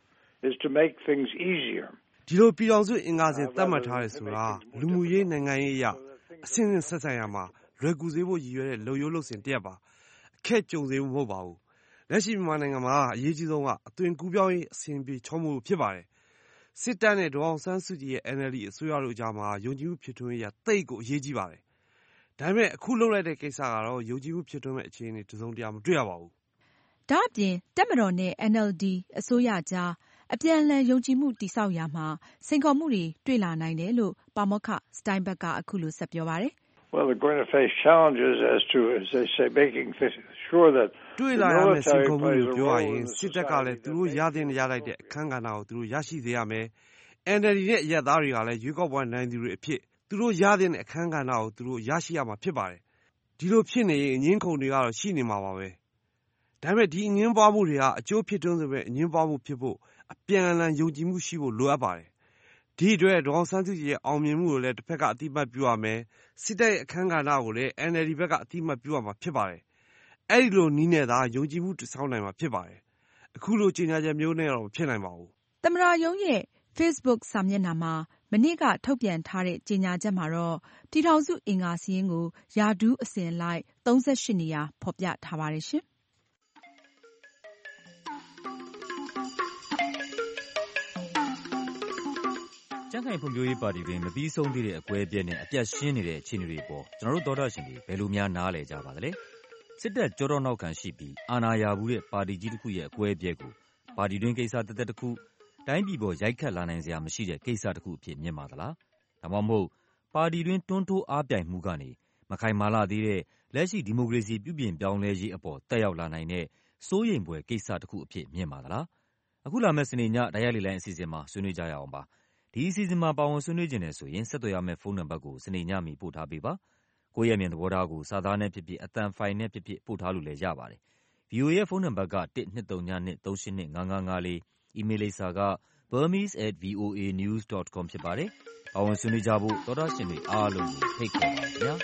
is to make things easier.
ဒီလိုပြည်ထောင်စုအင်္ဂါစဉ်သတ်မှတ်ထားတယ်ဆိုတာလူမှုရေးနိုင်ငံရေးအရအဆင့်ဆင့်ဆက်ဆံရမှာလွယ်ကူစေဖို့ရည်ရွယ်တဲ့လုပ်ရိုးလုပ်စဉ်တစ်ရပ်ပါအခက်ကြုံစေဖို့မဟုတ်ပါဘူးလက်ရှိမြန်မာနိုင်ငံမှာအရေးကြီးဆုံးကအသွင်ကူးပြောင်းရေးအစဉ်ပြေချောမွေ့ဖို့ဖြစ်ပါတယ်စစ်တပ်နဲ့ဒေါ်အောင်ဆန်းစုကြည်ရဲ့ NLD အစိုးရတို့ကြားမှာယုံကြည်မှုဖြစ်ထွန်းရေးသိပ်ကိုအရေးကြီးပါတယ်ဒါပေမဲ့အခုလုပ်လိုက်တဲ့ကိစ္စကတော့ယုံကြည်မှုဖြစ်ထွန်းမဲ့အခြေအနေတစုံတရာမတွေ့ရပါဘူး
ဒါ့အပြင်တက်မတော်နဲ့ NLD အစိုးရကြားအပြန်အလှန်ယုံကြည်မှုတည်ဆောက်ရာမှာစိန်ခေါ်မှုတွေတွေ့လာနိုင်တယ်လို့ပါမောက္ခ Steinberg ကအခုလိုဆက်ပြောပါတယ်
Well, they're going to face challenges as they say, making sure that
တွေ့လာရမယ့်စိန်ခေါ်မှုတွေပြောရရင်စစ်တပ်ကလည်းသူတို့ရတဲ့ရလိုက်တဲ့အခမ်းကဏ္ဍကိုသူတို့ရရှိစေရမယ်။ NLD နဲ့အရပ်သားတွေကလည်းရွေးကောက်ပွဲနိုင်သူတွေအဖြစ်သူတို့ရတဲ့အခမ်းကဏ္ဍကိုသူတို့ရရှိရမှာဖြစ်ပါတယ်။ဒီလိုဖြစ်နေရင်အငင်းခုန်တွေကတော့ရှိနေမှာပါပဲ။ဒါပေမဲ့ဒီအငင်းပွားမှုတွေကအကျိုးဖြစ်တွန်းစေမဲ့အငင်းပွားမှုဖြစ်ဖို့အပြန်အလှန်ယုံကြည်မှုရှိဖို့လိုအပ်ပါတယ်။ဒီအတွက်ဒေါ်အောင်ဆန်းစုကြည်ရဲ့အောင်မြင်မှုကိုလည်းတစ်ဖက်ကအတိအမှတ်ပြုရမယ်။စစ်တပ်ရဲ့အခမ်းကဏ္ဍကိုလည်း NLD ဘက်ကအတိအမှတ်ပြုရမှာဖြစ်ပါတယ်။အဲ့ဒီလိုနည်းနဲ့သာယုံကြည်မှုတည်ဆောက်နိုင်မှာဖြစ်ပါတယ်။အခုလိုကြေညာချက်မျိုးနဲ့တော့မဖြစ်နိုင်ပါဘူး
။သမ္မတရုံးရဲ့ Facebook စာမျက်နှာမှာမနေ့ကထုတ်ပြန်ထားတဲ့ကြေညာချက်မှာတော့ပြည်ထောင်စုအင်္ဂါစာရင်းကိုရာထူးအစဉ်လိုက်38နေရာဖော်ပြထားပါတယ်ရှင်။
ကြံ့ခိုင်ဖွံ့ဖြိုးရေးပါတီတွင်မပြီးဆုံးသေးတဲ့အကွဲအပြဲနဲ့အပြတ်ရှင်းနေတဲ့အခြေအနေတွေအပေါ်ကျွန်တော်တို့သောတာရှင်တွေဘယ်လိုများနားလည်ကြပါသလဲ။စစ်တပ်ကြောတော့နောက်ခံရှိပြီးအာဏာရဘူးတဲ့ပါတီကြီးတစ်ခုရဲ့အကွဲအပြဲကိုပါတီတွင်ကိစ္စတစ်ခုတိုင်းပြည်ပေါ်ရိုက်ခတ်လာနိုင်စရာမရှိတဲ့ကိစ္စတစ်ခုအဖြစ်မြင်ပါသလား။ဒါမှမဟုတ်ပါတီတွင်တွန်းထိုးအားပြိုင်မှုကနေမခိုင်မာလာသေးတဲ့လက်ရှိဒီမိုကရေစီပြုပြင်ပြောင်းလဲရေးအပေါ်တက်ရောက်လာနိုင်တဲ့စိုးရိမ်ဖွယ်ကိစ္စတစ်ခုအဖြစ်မြင်ပါသလား။အခုလာမယ့်စနေညတရားလေလိုင်းအစီအစဉ်မှာဆွေးနွေးကြရအောင်ပါ။ဒီအစီအစဉ်မှာပါဝင်ဆွေးနွေးခြင်းနဲ့ဆိုရင်ဆက်သွယ်ရမယ့်ဖုန်းနံပါတ်ကိုစနေညမီပို့ထားပေးပါ။ကိုယ့်ရဲ့မြင်သဘောထားကိုစာသားနဲ့ဖြစ်ဖြစ်အသံဖိုင်နဲ့ဖြစ်ဖြစ်ပို့ထားလို့လည်းရပါတယ်။ VOA ရဲ့ဖုန်းနံပါတ်က12393855554 အီးမေးလ်လိပ်စာက burmese@voanews.com ဖြစ်ပါတယ်။ပါဝင်ဆွေးနွေးကြဖို့သောတာရှင်တွေအားလုံးကိုဖိတ်ခေါ်ပါခင်ဗျာ။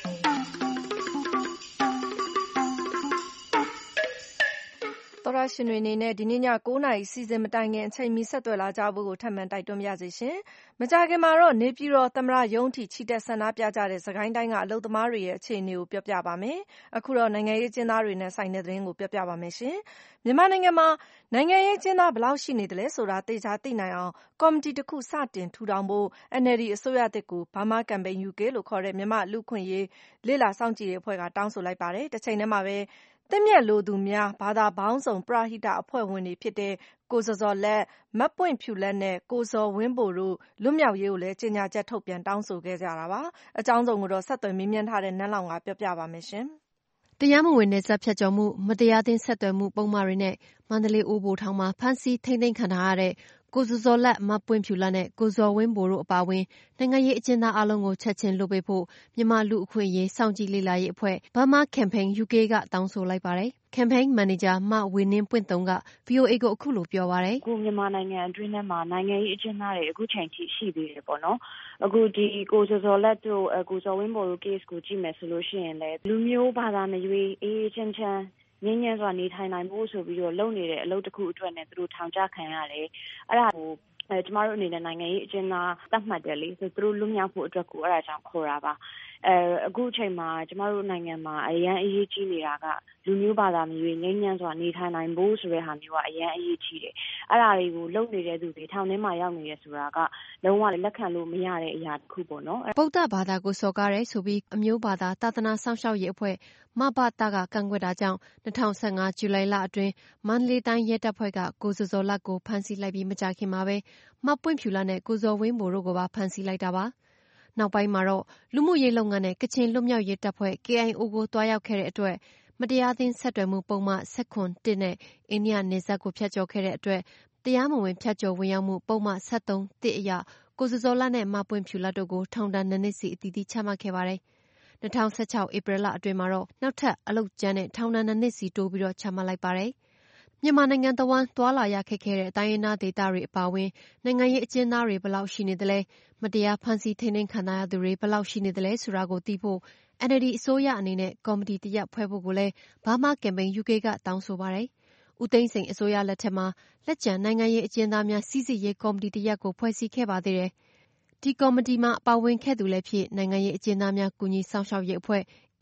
သောရရှင်တွေအနေနဲ့ဒီနေ့ည9:00 နာရီစီစဉ်မတိုင်ခင်အချိန်မီဆက်သွယ်လာကြဖို့ကိုထပ်မံတိုက်တွန်းပါရစေရှင်။မကြာခင်မှာတော့နေပြည်တော်သမ္မတရုံးထိချီတက်ဆန္ဒပြကြတဲ့စကိုင်းတိုင်းကအလုပ်သမားတွေရဲ့အခြေအနေကိုပြောပြပါမယ်။အခုတော့နိုင်ငံရေးကျင်းသားတွေနဲ့ဆိုင်တဲ့သတင်းကိုပြောပြပါမယ်ရှင်။မြန်မာနိုင်ငံမှာနိုင်ငံရေးကျင်းသားဘယ်လောက်ရှိနေသလဲဆိုတာသေချာသိနိုင်အောင်ကော်မတီတစ်ခုစတင်ထူထောင်ဖို့ NLD အစိုးရသစ်ကို Burma Campaign UK လို့ခေါ်တဲ့မြန်မာလူ့အခွင့်အရေးလေ့လာစောင့်ကြည့်ရေးအဖွဲ့ကတောင်းဆိုလိုက်ပါတယ်။တစ်ချိန်တည်းမှာပဲသင့်မြတ်လိုသူများဘာသာပေါင်းစုံပရဟိတအဖွဲ့ဝင်တွေဖြစ်တဲ့ကိုဇော်ဇော်လတ်၊မပွင့်ဖြူလတ်နဲ့ကိုဇော်ဝင်းဘိုတို့လွတ်မြောက်ရေးကိုလည်းကြေညာချက်ထုတ်ပြန်တောင်းဆိုခဲ့ကြတာပါ။အကြောင်းစုံကိုတော့ဆက်သွယ်မေးမြန်းထားတဲ့နန်းလောင်ကပြောပြပါမယ်ရှင်
။တရားမဝင်နယ်စပ်ဖြတ်ကျော်မှုမတရားသင်းဆက်သွယ်မှုပုံမှားတွေနဲ့မန္တလေးအိုးဘိုထောင်မှာဖမ်းဆီးထိန်းသိမ်းခံထားရတဲ့ကိုဇော်ဇော်လတ်၊မပွင့်ဖြူလတ်နဲ့ကိုဇော်ဝင်းဘိုတို့အပါအဝင်နိုင်ငံရေးအကျဉ်းသားအားလုံးကိုချက်ချင်းလွှတ်ပေးဖို့မြန်မာလူ့အခွင့်အရေးစောင့်ကြည့်လေ့လာရေးအဖွဲ့ Burma Campaign UK ကတောင်းဆိုလိုက်ပါတယ်။ Campaign Manager မဝေနှင်းပွင့်သုန်က VOA ကိုအခုလိုပြောပါတယ်
။အခုမြန်မာနိုင်ငံအတွင်းထဲမှာနိုင်ငံရေးအကျဉ်းသားတွေအခုချိန်ထိရှိသေးတယ်ပေါ့နော်။အခုဒီကိုဇော်ဇော်လတ်တို့ကိုဇော်ဝင်းဘိုတို့ case ကိုကြည့်မယ်ဆိုလို့ရှိရင်လည်းလူမျိုးဘာသာမရွေးအေးချမ်းချမ်းငြိမ်းချမ်းစွာနေထိုင်နိုင်ဖို့ဆိုပြီးတော့လုပ်နေတဲ့အလုပ်တစ်ခုအတွက်နဲ့သူတို့ထောင်ချခံရတယ်။အဲ့ဒါကိုကျမတို့အနေနဲ့နိုင်ငံရေးအကျဉ်းသားသတ်မှတ်တယ်လေ။သူတို့လွတ်မြောက်ဖို့အတွက်ကိုအဲ့ဒါကြောင့်ခေါ်တာပါ။အခုအချိန်မှာကျမတို့နိုင်ငံမှာအရန်အရေးကြီးနေတာကလူမျိုးဘာသာမရွေးငြိမ်းချမ်းစွာနေထိုင်နိုင်ဖို့ဆိုတဲ့ဟာမျိုးကအရန်အရေးကြီးတယ်။အဲ့ဒါတွေကိုလုပ်နေတဲ့သူတွေထောင်ထဲမှာရောက်နေရဆိုတာကလုံးဝလက်ခံလို့မရတဲ့အရာတစ်ခုပေါ့နော်
။ဗုဒ္ဓဘာသာကိုစော်ကားတယ်ဆိုပြီးအမျိုးဘာသာသာသနာစောင့်ရှောက်ရေးအဖွဲ့မဘတကကန့်ကွက်တာကြောင့်2015ဇူလိုင်လအတွင်းမန္တလေးတိုင်းရဲတပ်ဖွဲ့ကကိုဇော်ဇော်လတ်ကိုဖမ်းဆီးလိုက်ပြီးမကြာခင်မှာပဲမပွင့်ဖြူလတ်နဲ့ကိုဇော်ဝင်းဘိုတို့ကိုပါဖမ်းဆီးလိုက်တာပါ။နောက်ပိုင်းမှာတော့လူမှုရေးလုပ်ငန်းနဲ့ကချင်လွတ်မြောက်ရေးတပ်ဖွဲ့ KIO ကိုတွားရောက်ခဲ့တဲ့အတွက်မတရားသင်းဆက်သွယ်မှုပုံမှန်7(1) နဲ့အိန္ဒိယနယ်စပ်ကိုဖြတ်ကျော်ခဲ့တဲ့အတွက်တရားမဝင်ဖြတ်ကျော်ဝင်ရောက်မှုပုံမှန်73(1) အရကိုဇော်ဇော်လတ်နဲ့မပွင့်ဖြူလတ်တို့ကိုထောင်ဒဏ်2နှစ်စီအသီးသီးချမှတ်ခဲ့ပါတယ်။2016ဧပြီလအတွင်းမှာတော့နောက်ထပ်အလုပ်ကြမ်းနဲ့ထောင်ဒဏ်2နှစ်စီတိုးပြီးချမှတ်လိုက်ပါတယ်။မြန်မာနိုင်ငံတဝန်းသွာလာရခက်ခဲတဲ့တိုင်းရင်းသားဒေသတွေအပါအဝင်နိုင်ငံရေးအကျဉ်းသားတွေဘယ်လောက်ရှိနေသလဲမတရားဖမ်းဆီးထိန်းသိမ်းခံထားရသူတွေဘယ်လောက်ရှိနေသလဲဆိုတာကိုသိဖို့ NLD အစိုးရအနေနဲ့ကော်မတီတစ်ရပ်ဖွဲ့ဖို့ကိုလည်း Burma Campaign UK ကတောင်းဆိုပါတယ်။ဦးသိန်းစိန်အစိုးရလက်ထက်မှာလက်ကျန်နိုင်ငံရေးအကျဉ်းသားများစိစစ်ရေးကော်မတီတစ်ရပ်ကိုဖွဲ့စည်းခဲ့ပါသေးတယ်။ဒီကော်မတီမှာပါဝင်ခဲ့သူလည်းဖြစ်နိုင်ငံရေးအကျဉ်းသားများကူညီစောင့်ရှောက်ရေးအဖွဲ့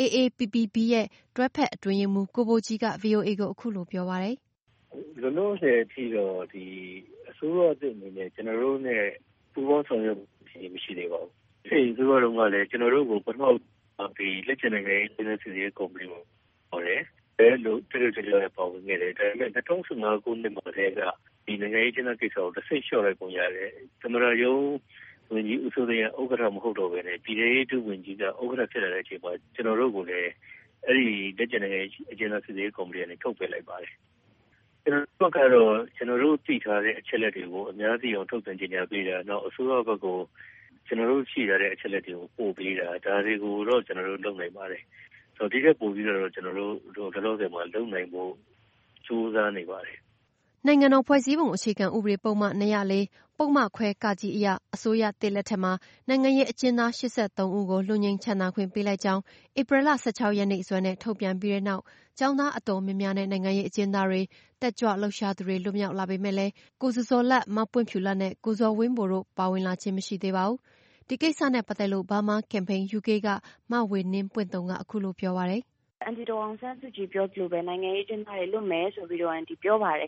AAPPB ရဲ့တွဲဖက်အတွင်းရေးမှူးကိုဘိုကြီးက VOA ကိုအခုလိုပြောပါတယ်
။လောလောဆယ်အထိတော့ဒီအစိုးရအသစ်အနေနဲ့ကျွန်တော်တို့နဲ့ပူးပေါင်းဆောင်ရွက်မှုမရှိသေးပါဘူး။အဲဒီအစိုးရတုန်းကလည်းကျွန်တော်တို့ကိုပထမဒီလက်ကျန်နိုင်ငံရေးအကျဉ်းသားတွေကော်မတီကိုဟောတယ်။အဲလိုတွေ့ကြရပါဝင်ခဲ့တယ်။ဒါပေမဲ့2015ခုနှစ်မှာတည်းကဒီနိုင်ငံရေးအကျဉ်းသားကိစ္စကိုတစ်စိတ်လျှော့လိုက်ပုံရတယ်။သမရယုံဝန်ကြီးဦးစိုးသိန်းဥက္ကဋ္ဌမဟုတ်တော့ဘဲနဲ့ပြည်ထောင်ရေးဒုဝန်ကြီးကဥက္ကဋ္ဌဖြစ်လာတဲ့အချိန်မှာကျွန်တော်တို့ကိုလည်းအဲ့ဒီလက်ကျန်နိုင်ငံရေးအကျဉ်းသားတွေကော်မတီကနေထုတ်ပယ်လိုက်ပါတယ်။ကျွန်တော်ကတော့ကျွန်တော်တို့သိထားတဲ့အချက်လက်တွေကိုအများကြီးအောင်ထုတ်ပြန်ကြေညာပေးတာနောက်အစိုးရဘက်ကိုကျွန်တော်တို့ရှိရတဲ့အချက်လက်တွေကိုပို့ပေးတာဒါတွေကိုတော့ကျွန်တော်တို့လုပ်နိုင်ပါတယ်။ဆိုတော့ဒီကပို့ပြီးတော့ကျွန်တော်တို့လောလောဆယ်မှာလုပ်နိုင်ဖို့စူးစမ်းနေပါတယ်
။နိုင်ငံတော်ဖွဲ့စည်းပုံအခြေခံဥပဒေပုံမှန်204ပုံမှန်ခွဲကကြီးအရအစိုးရတစ်လက်ထက်မှာနိုင်ငံရေးအကျဉ်းသား83ဦးကိုလွတ်ငြိမ်းချမ်းသာခွင့်ပေးလိုက်ကြောင်းဧပြီလ16ရက်နေ့စွဲနဲ့ထုတ်ပြန်ပြီးတဲ့နောက်ကျောင်းသားအတော်များများနဲ့နိုင်ငံရေးအကျဉ်းသားတွေတက်ကြွလှုပ်ရှားသူတွေလွတ်မြောက်လာပေမဲ့လည်းကိုဇော်ဇော်လတ်မပွင့်ဖြူလတ်နဲ့ကိုဇော်ဝင်းဘိုတို့ပါဝင်လာခြင်းမရှိသေးပါဘူး။ဒီကိစ္စနဲ့ပတ်သက်လို့ Burma Campaign UK ကမဝေနှင်းပွင့်သုန်ကအခုလိုပြောပါတယ်
အန်တီဒေါ်အောင်ဆန်းစုကြည်ပြောသလိုပဲနိုင်ငံရေးအကျဉ်းသားတွေလွတ်မယ်ဆိုပြီးတော့အန်တီပြောပါတယ်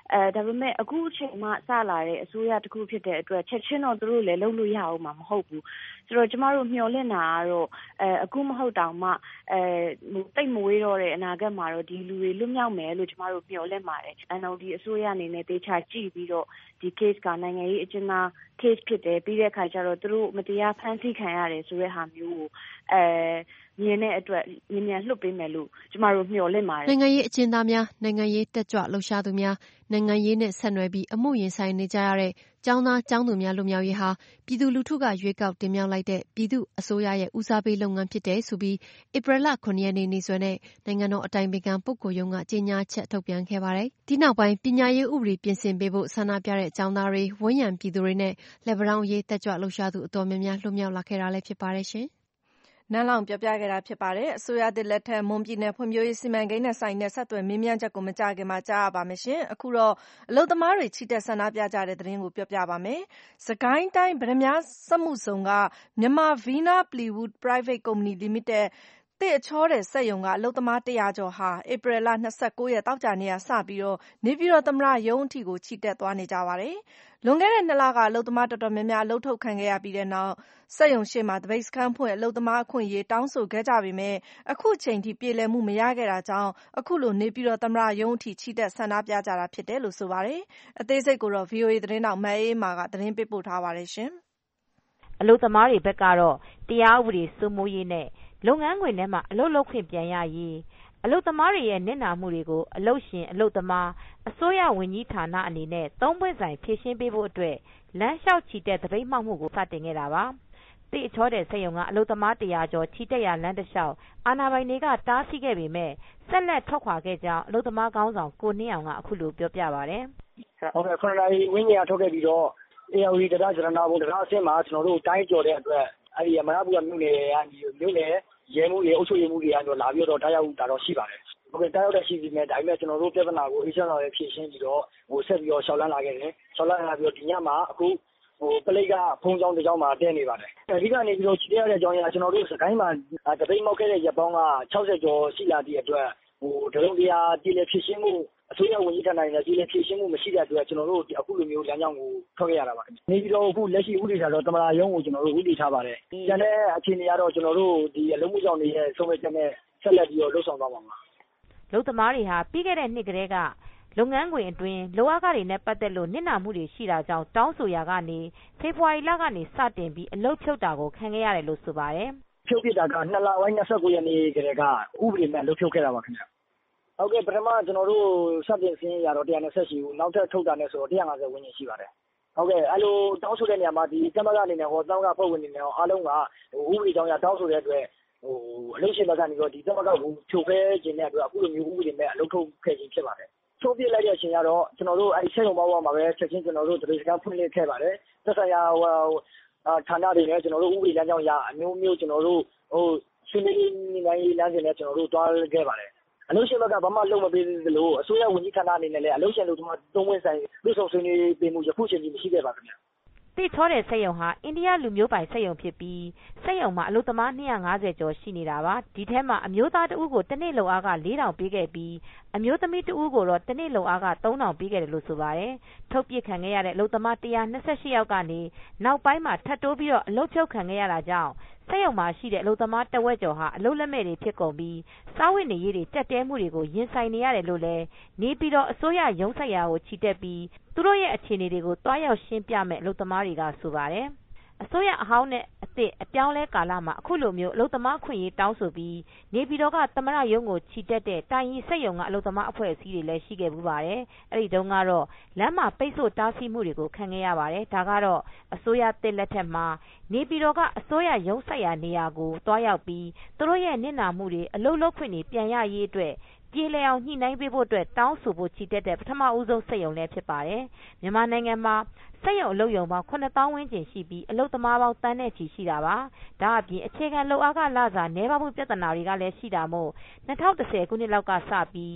ဒါပေမဲ့အခုအချိန်မှစလာတဲ့အစိုးရတစ်ခုဖြစ်တဲ့အတွက်ချက်ချင်းတော့သူတို့လည်းလုပ်လို့ရအောင်မှာမဟုတ်ဘူးဆိုတော့ကျမတို့မျှော်လင့်တာကတော့အခုမဟုတ်တောင်မှတိတ်မဝေးတော့တဲ့အနာဂတ်မှာတော့ဒီလူတွေလွတ်မြောက်မယ်လို့ကျမတို့မျှော်လင့်ပါတယ် NLD အစိုးရအနေနဲ့တေချာကြည့်ပြီးတော့ဒီ case ကနိုင်ငံရေးအကျဉ်းသား case ဖြစ်တယ်ပြီးတဲ့အခါကျတော့သူတို့မတရားဖမ်းဆီးခံရတယ်ဆိုတဲ့ဟာမျိုးကိုမြင်တဲ့အတွက်မြန်လွှတ်ပေးမယ်လို့ကျမတို့မျှော်လင့်ပါတယ်
နိုင်ငံရေးအကျဉ်းသားများနိုင်ငံရေးတက်ကြွလှုပ်ရှားသူများနိုင်ငံရေးနဲ့ဆက်နွယ်ပြီးအမှုရင်ဆိုင်နေကြရတဲ့ကျောင်းသားကျောင်းသူများလွတ်မြောက်ရေးဟာပြည်သူလူထုကရွေးကောက်တင်မြှောက်လိုက်တဲ့ပြည်သူအစိုးရရဲ့ဦးစားပေးလုပ်ငန်းဖြစ်တယ်ဆိုပြီးဧပြီလ 9 ရက်နေ့နေ့စွဲနဲ့နိုင်ငံတော်အတိုင်ပင်ခံပုဂ္ဂိုလ်ရုံးကကြေညာချက်ထုတ်ပြန်ခဲ့ပါတယ်။ဒီနောက်ပိုင်းပညာရေးဥပဒေပြင်ဆင်ပေးဖို့ဆန္ဒပြတဲ့ကျောင်းသားတွေဝန်းရံပြည်သူတွေနဲ့လက်ပံတောင်းရေးတက်ကြွလှုပ်ရှားသူအတော်များများလွတ်မြောက်လာခဲ့တာလည်းဖြစ်ပါတယ်ရှင်။
နန်းလောင်ပြောပြခဲ့တာဖြစ်ပါတယ်။အစိုးရသစ်လက်ထက်မွန်ပြည်နယ်ဖွံ့ဖြိုးရေးစီမံကိန်းနဲ့ဆိုင်တဲ့ဆက်သွယ်မေးမြန်းချက်ကိုမကြာခင်မှာကြားရပါမယ်ရှင်။အခုတော့အလုပ်သမားတွေချီတက်ဆန္ဒပြကြတဲ့သတင်းကိုပြောပြပါမယ်။စကိုင်းတိုင်းဗရမ ्या စက်မှုဇုံကမြန်မာဗီနာပလီဝုဒ် Private Company Limitedတစ်အချောတဲ့စက်ရုံကအလုပ်သမား100ကျော်ဟာဧပြီလ 29 ရက်သောကြာနေ့ကစပြီးနေပြည်တော်သမ္မတရုံးအထိကိုချီတက်သွားနေကြပါတယ်။လွန်ခဲ့တဲ့2လကအလုပ်သမားတော်တော်များများအလုပ်ထုတ်ခံခဲ့ရပြီးတဲ့နောက်စက်ရုံရှေ့မှာသပိတ်စခန်းဖွင့်အလုပ်သမားအခွင့်အရေးတောင်းဆိုခဲ့ကြပေမဲ့အခုချိန်ထိပြေလည်မှုမရခဲ့တာကြောင့်အခုလိုနေပြည်တော်သမ္မတရုံးအထိချီတက်ဆန္ဒပြကြတာဖြစ်တယ်လို့ဆိုပါတယ်။အသေးစိတ်ကိုတော့ VOA သတင်းတောက်မအေးမာကသတင်းပေးပို့ထားပါတယ်ရှင်
။အလုပ်သမားတွေဘက်ကတော့တရားဥပဒေစိုးမိုးရေးနဲ့လုပ်ငန်းခွင်ထဲမှာအလုပ်လုပ်ခွင့်ပြန်ရရေးအလုပ်သမားတွေရဲ့နစ်နာမှုတွေကိုအလုပ်ရှင်အလုပ်သမားအစိုးရဝန်ကြီးဌာနအနေနဲ့3ပွင့်ဆိုင်ဖြေရှင်းပေးဖို့အတွက်လမ်းလျှောက်ချီတက်သပိတ်မှောက်မှုကိုစတင်ခဲ့တာပါ။တိအချောတဲ့စက်ရုံကအလုပ်သမား100ကျော်ချီတက်ရလမ်းတစ်လျှောက်အာဏာပိုင်တွေကတားဆီးခဲ့ပေမဲ့ဆက်လက်ထွက်ခွာခဲ့ကြောင်းအလုပ်သမားခေါင်းဆောင်ကိုနှင်းအောင်ကအခုလိုပြောပြပါတယ်
။ဟုတ်ကဲ့ခဏလေးဝင်းကြီးကထုတ်ခဲ့ပြီးတော့ AOD တရားစရနာဘုံတရားအဆင့်မှာကျွန်တော်တို့တိုင်းကျော်တဲ့အတွက်အဲ့ဒီမရဘူးကမြို့နယ်ရဲမှုတွေအုပ်ချုပ်ရေးမှုတွေကတော့လာပြီးတော့တားရောက်တာတော့ရှိပါတယ်။ဟုတ်ကဲ့တားရောက်တဲ့ရှိပြီမဲ့ဒါပေမဲ့ကျွန်တော်တို့ပြဿနာကိုအေးချမ်းစွာဖြေရှင်းပြီးတော့ဆက်ပြီးတော့ရှောက်လန်းလာခဲ့တယ်။ရှောက်လန်းလာပြီးတော့ဒီညမှာအခုပလိတ်ကဖုံးကြောင်းတစ်ကြောင်းမှာတည့်နေပါတယ်။အဓိကနေပြီးတော့ချီရတဲ့အကြောင်းအရာကျွန်တော်တို့စကိုင်းမှာတပိတ်မောက်ခဲ့တဲ့ရက်ပေါင်းက60ကျော်ရှိလာသည့်အတွက်ဒလုံးတရားပြည်လေဖြည့်ရှင်းမှုအစိုးရဝန်ကြီးဌာနတွေနဲ့ပြည်လေဖြည့်ရှင်းမှုမရှိတဲ့အတွက်ကျွန်တော်တို့အခုလိုမျိုးလမ်းကြောင်းကိုထွက်ခဲ့ရတာပါ။နေပြီးတော့အခုလက်ရှိဥပဒေထားတော့သမ္မတရုံးကိုကျွန်တော်တို့ဥပဒေထားပါတယ်။ကျန်တဲ့အခြေအနေကတော့ကျွန်တော်တို့ဒီအလုံးမှုကြောင့်တွေရဲ့ဆုံးဖြတ်ချက်နဲ့ဆက်လက်ပြီးတော့လှုပ်ဆောင်သွားပါမှာ
။လုပ်သမားတွေဟာပြီးခဲ့တဲ့နှစ်ကတည်းကလုပ်ငန်းခွင်အတွင်းလိုအပ်ကားတွေနဲ့ပတ်သက်လို့နစ်နာမှုတွေရှိတာကြောင့်တောင်းဆိုရာကနေဖေဖော်ဝါရီလကနေစတင်ပြီးအလုပ်ဖြုတ်တာကိုခံခဲ့ရတယ်လို့ဆိုပါတယ်
။ဖြုတ်ပြတာက2လပိုင်း29ရက်နေ့ကတည်းကဥပဒေနဲ့အလုပ်ဖြုတ်ခဲ့တာပါခင်ဗျ။ဟုတ်ကဲ့ပထမကျွန်တော်တို့စတင်စင်းရတော့120ရှိဘူးနောက်ထပ်ထုတ်တာနဲ့ဆိုတော့150ဝန်းကျင်ရှိပါတယ်။ဟုတ်ကဲ့အဲ့လိုတောင်းဆိုတဲ့နေရာမှာဒီကမ္ဘာကနေနဲ့ဟောတောင်းကဖွဲ့ဝင်နေနဲ့အားလုံးကဥပဒေကြောင်းရတောင်းဆိုတဲ့အတွက်အလုပ်ရှင်ဘက်ကနေတော့ဒီကမ္ဘာကဖြုတ်ခဲ့ခြင်းတဲ့အတွက်အခုလိုမျိုးဥပဒေနဲ့အလုပ်ထုတ်ခဲ့ခြင်းဖြစ်ပါတယ်။ထုတ်ပြလိုက်တဲ့အချိန်ကတော့ကျွန်တော်တို့အဲ့ဆက်ရုံပေါင်းမှာပဲချက်ချင်းကျွန်တော်တို့တရေစကန်ဖွင့်လှစ်ခဲ့ပါတယ်။သက်ဆိုင်ရာဌာနတွေနဲ့ကျွန်တော်တို့ဥပဒေလမ်းကြောင်းရအမျိုးမျိုးကျွန်တော်တို့ဆွေးနွေးနေလမ်းစဉ်နဲ့ကျွန်တော်တို့တွားခဲ့ပါတယ်။အလုပ်ရှင်ဘက်ကဘာမှလုပ်မပေးသေးသလိုအစိုးရဝန်ကြီးဌာနအနေနဲ့လည်းအလုပ်ရှင်တို့သုံးဝင်ဆိုင်လူဆောင်ဆွေးနွေးပေးမှုယခုချိန်ထိမရှိခဲ့ပါခင်ဗျ။
တိချောတဲ့စက်ရုံဟာအိန္ဒိယလူမျိုးပိုင်စက်ရုံဖြစ်ပြီးစက်ရုံမှာအလုပ်သမား250ကျော်ရှိနေတာပါဒီထဲမှာအမျိုးသားတဦးကိုတစ်နေ့လုပ်အားက4000ပေးခဲ့ပြီးအမျိုးသမီးတဦးကိုတော့တစ်နေ့လုပ်အားက3000ပေးခဲ့တယ်လို့ဆိုပါတယ်ထုတ်ပြစ်ခံခဲ့ရတဲ့အလုပ်သမား128ယောက်ကနေနောက်ပိုင်းမှာထပ်တိုးပြီးတော့အလုပ်ဖြုတ်ခံခဲ့ရတာကြောင့်စက်ရုံမှာရှိတဲ့အလုပ်သမားတဝက်ကျော်ဟာအလုပ်လက်မဲ့တွေဖြစ်ကုန်ပြီးစားဝတ်နေရေးတွေတက်တဲမှုတွေကိုရင်ဆိုင်နေရတယ်လို့လည်းနေပြီးတော့အစိုးရရုံးဆိုင်ရာကိုချီတက်ပြီးသူတို့ရဲ့အခြေအနေတွေကိုတွားရောက်ရှင်းပြမဲ့အလုပ်သမားတွေကဆိုပါတယ်အစိုးရအဟောင်းနဲ့အသစ်အပြောင်းလဲကာလမှာအခုလိုမျိုးအလုပ်သမားခွင့်ရေးတောင်းဆိုပြီးနေပြည်တော်ကသမ္မတရုံးကိုချီတက်တဲ့တိုင်ရီစက်ရုံကအလုပ်သမားအဖွဲ့အစည်းတွေလည်းရှိခဲ့ဘူးပါတယ်အဲ့ဒီတုန်းကတော့လမ်းမှာပိတ်ဆို့တားဆီးမှုတွေကိုခံခဲ့ရပါတယ်ဒါကတော့အစိုးရသစ်လက်ထက်မှာနေပြည်တော်ကအစိုးရရုံးဆိုင်ရာနေရာကိုတွားရောက်ပြီးသူတို့ရဲ့နစ်နာမှုတွေအလုပ်လုပ်ခွင့်တွေပြန်ရရေးအတွက်ပြေလည်အောင်ညှိနှိုင်းပေးဖို့အတွက်တောင်းဆိုဖို့ချီတက်တဲ့ပထမဦးဆုံးစက်ရုံလည်းဖြစ်ပါတယ်မြန်မာနိုင်ငံမှာစက်ရုံအလုပ်ရုံပေါင်း9000ဝန်းကျင်ရှိပြီးအလုပ်သမားပေါင်းတန်းနဲ့ချီရှိတာပါဒါအပြင်အခြေခံလုပ်အားကလစာနည်းပါးမှုပြဿနာတွေကလည်းရှိတာမို့2010ခုနှစ်လောက်ကစပြီး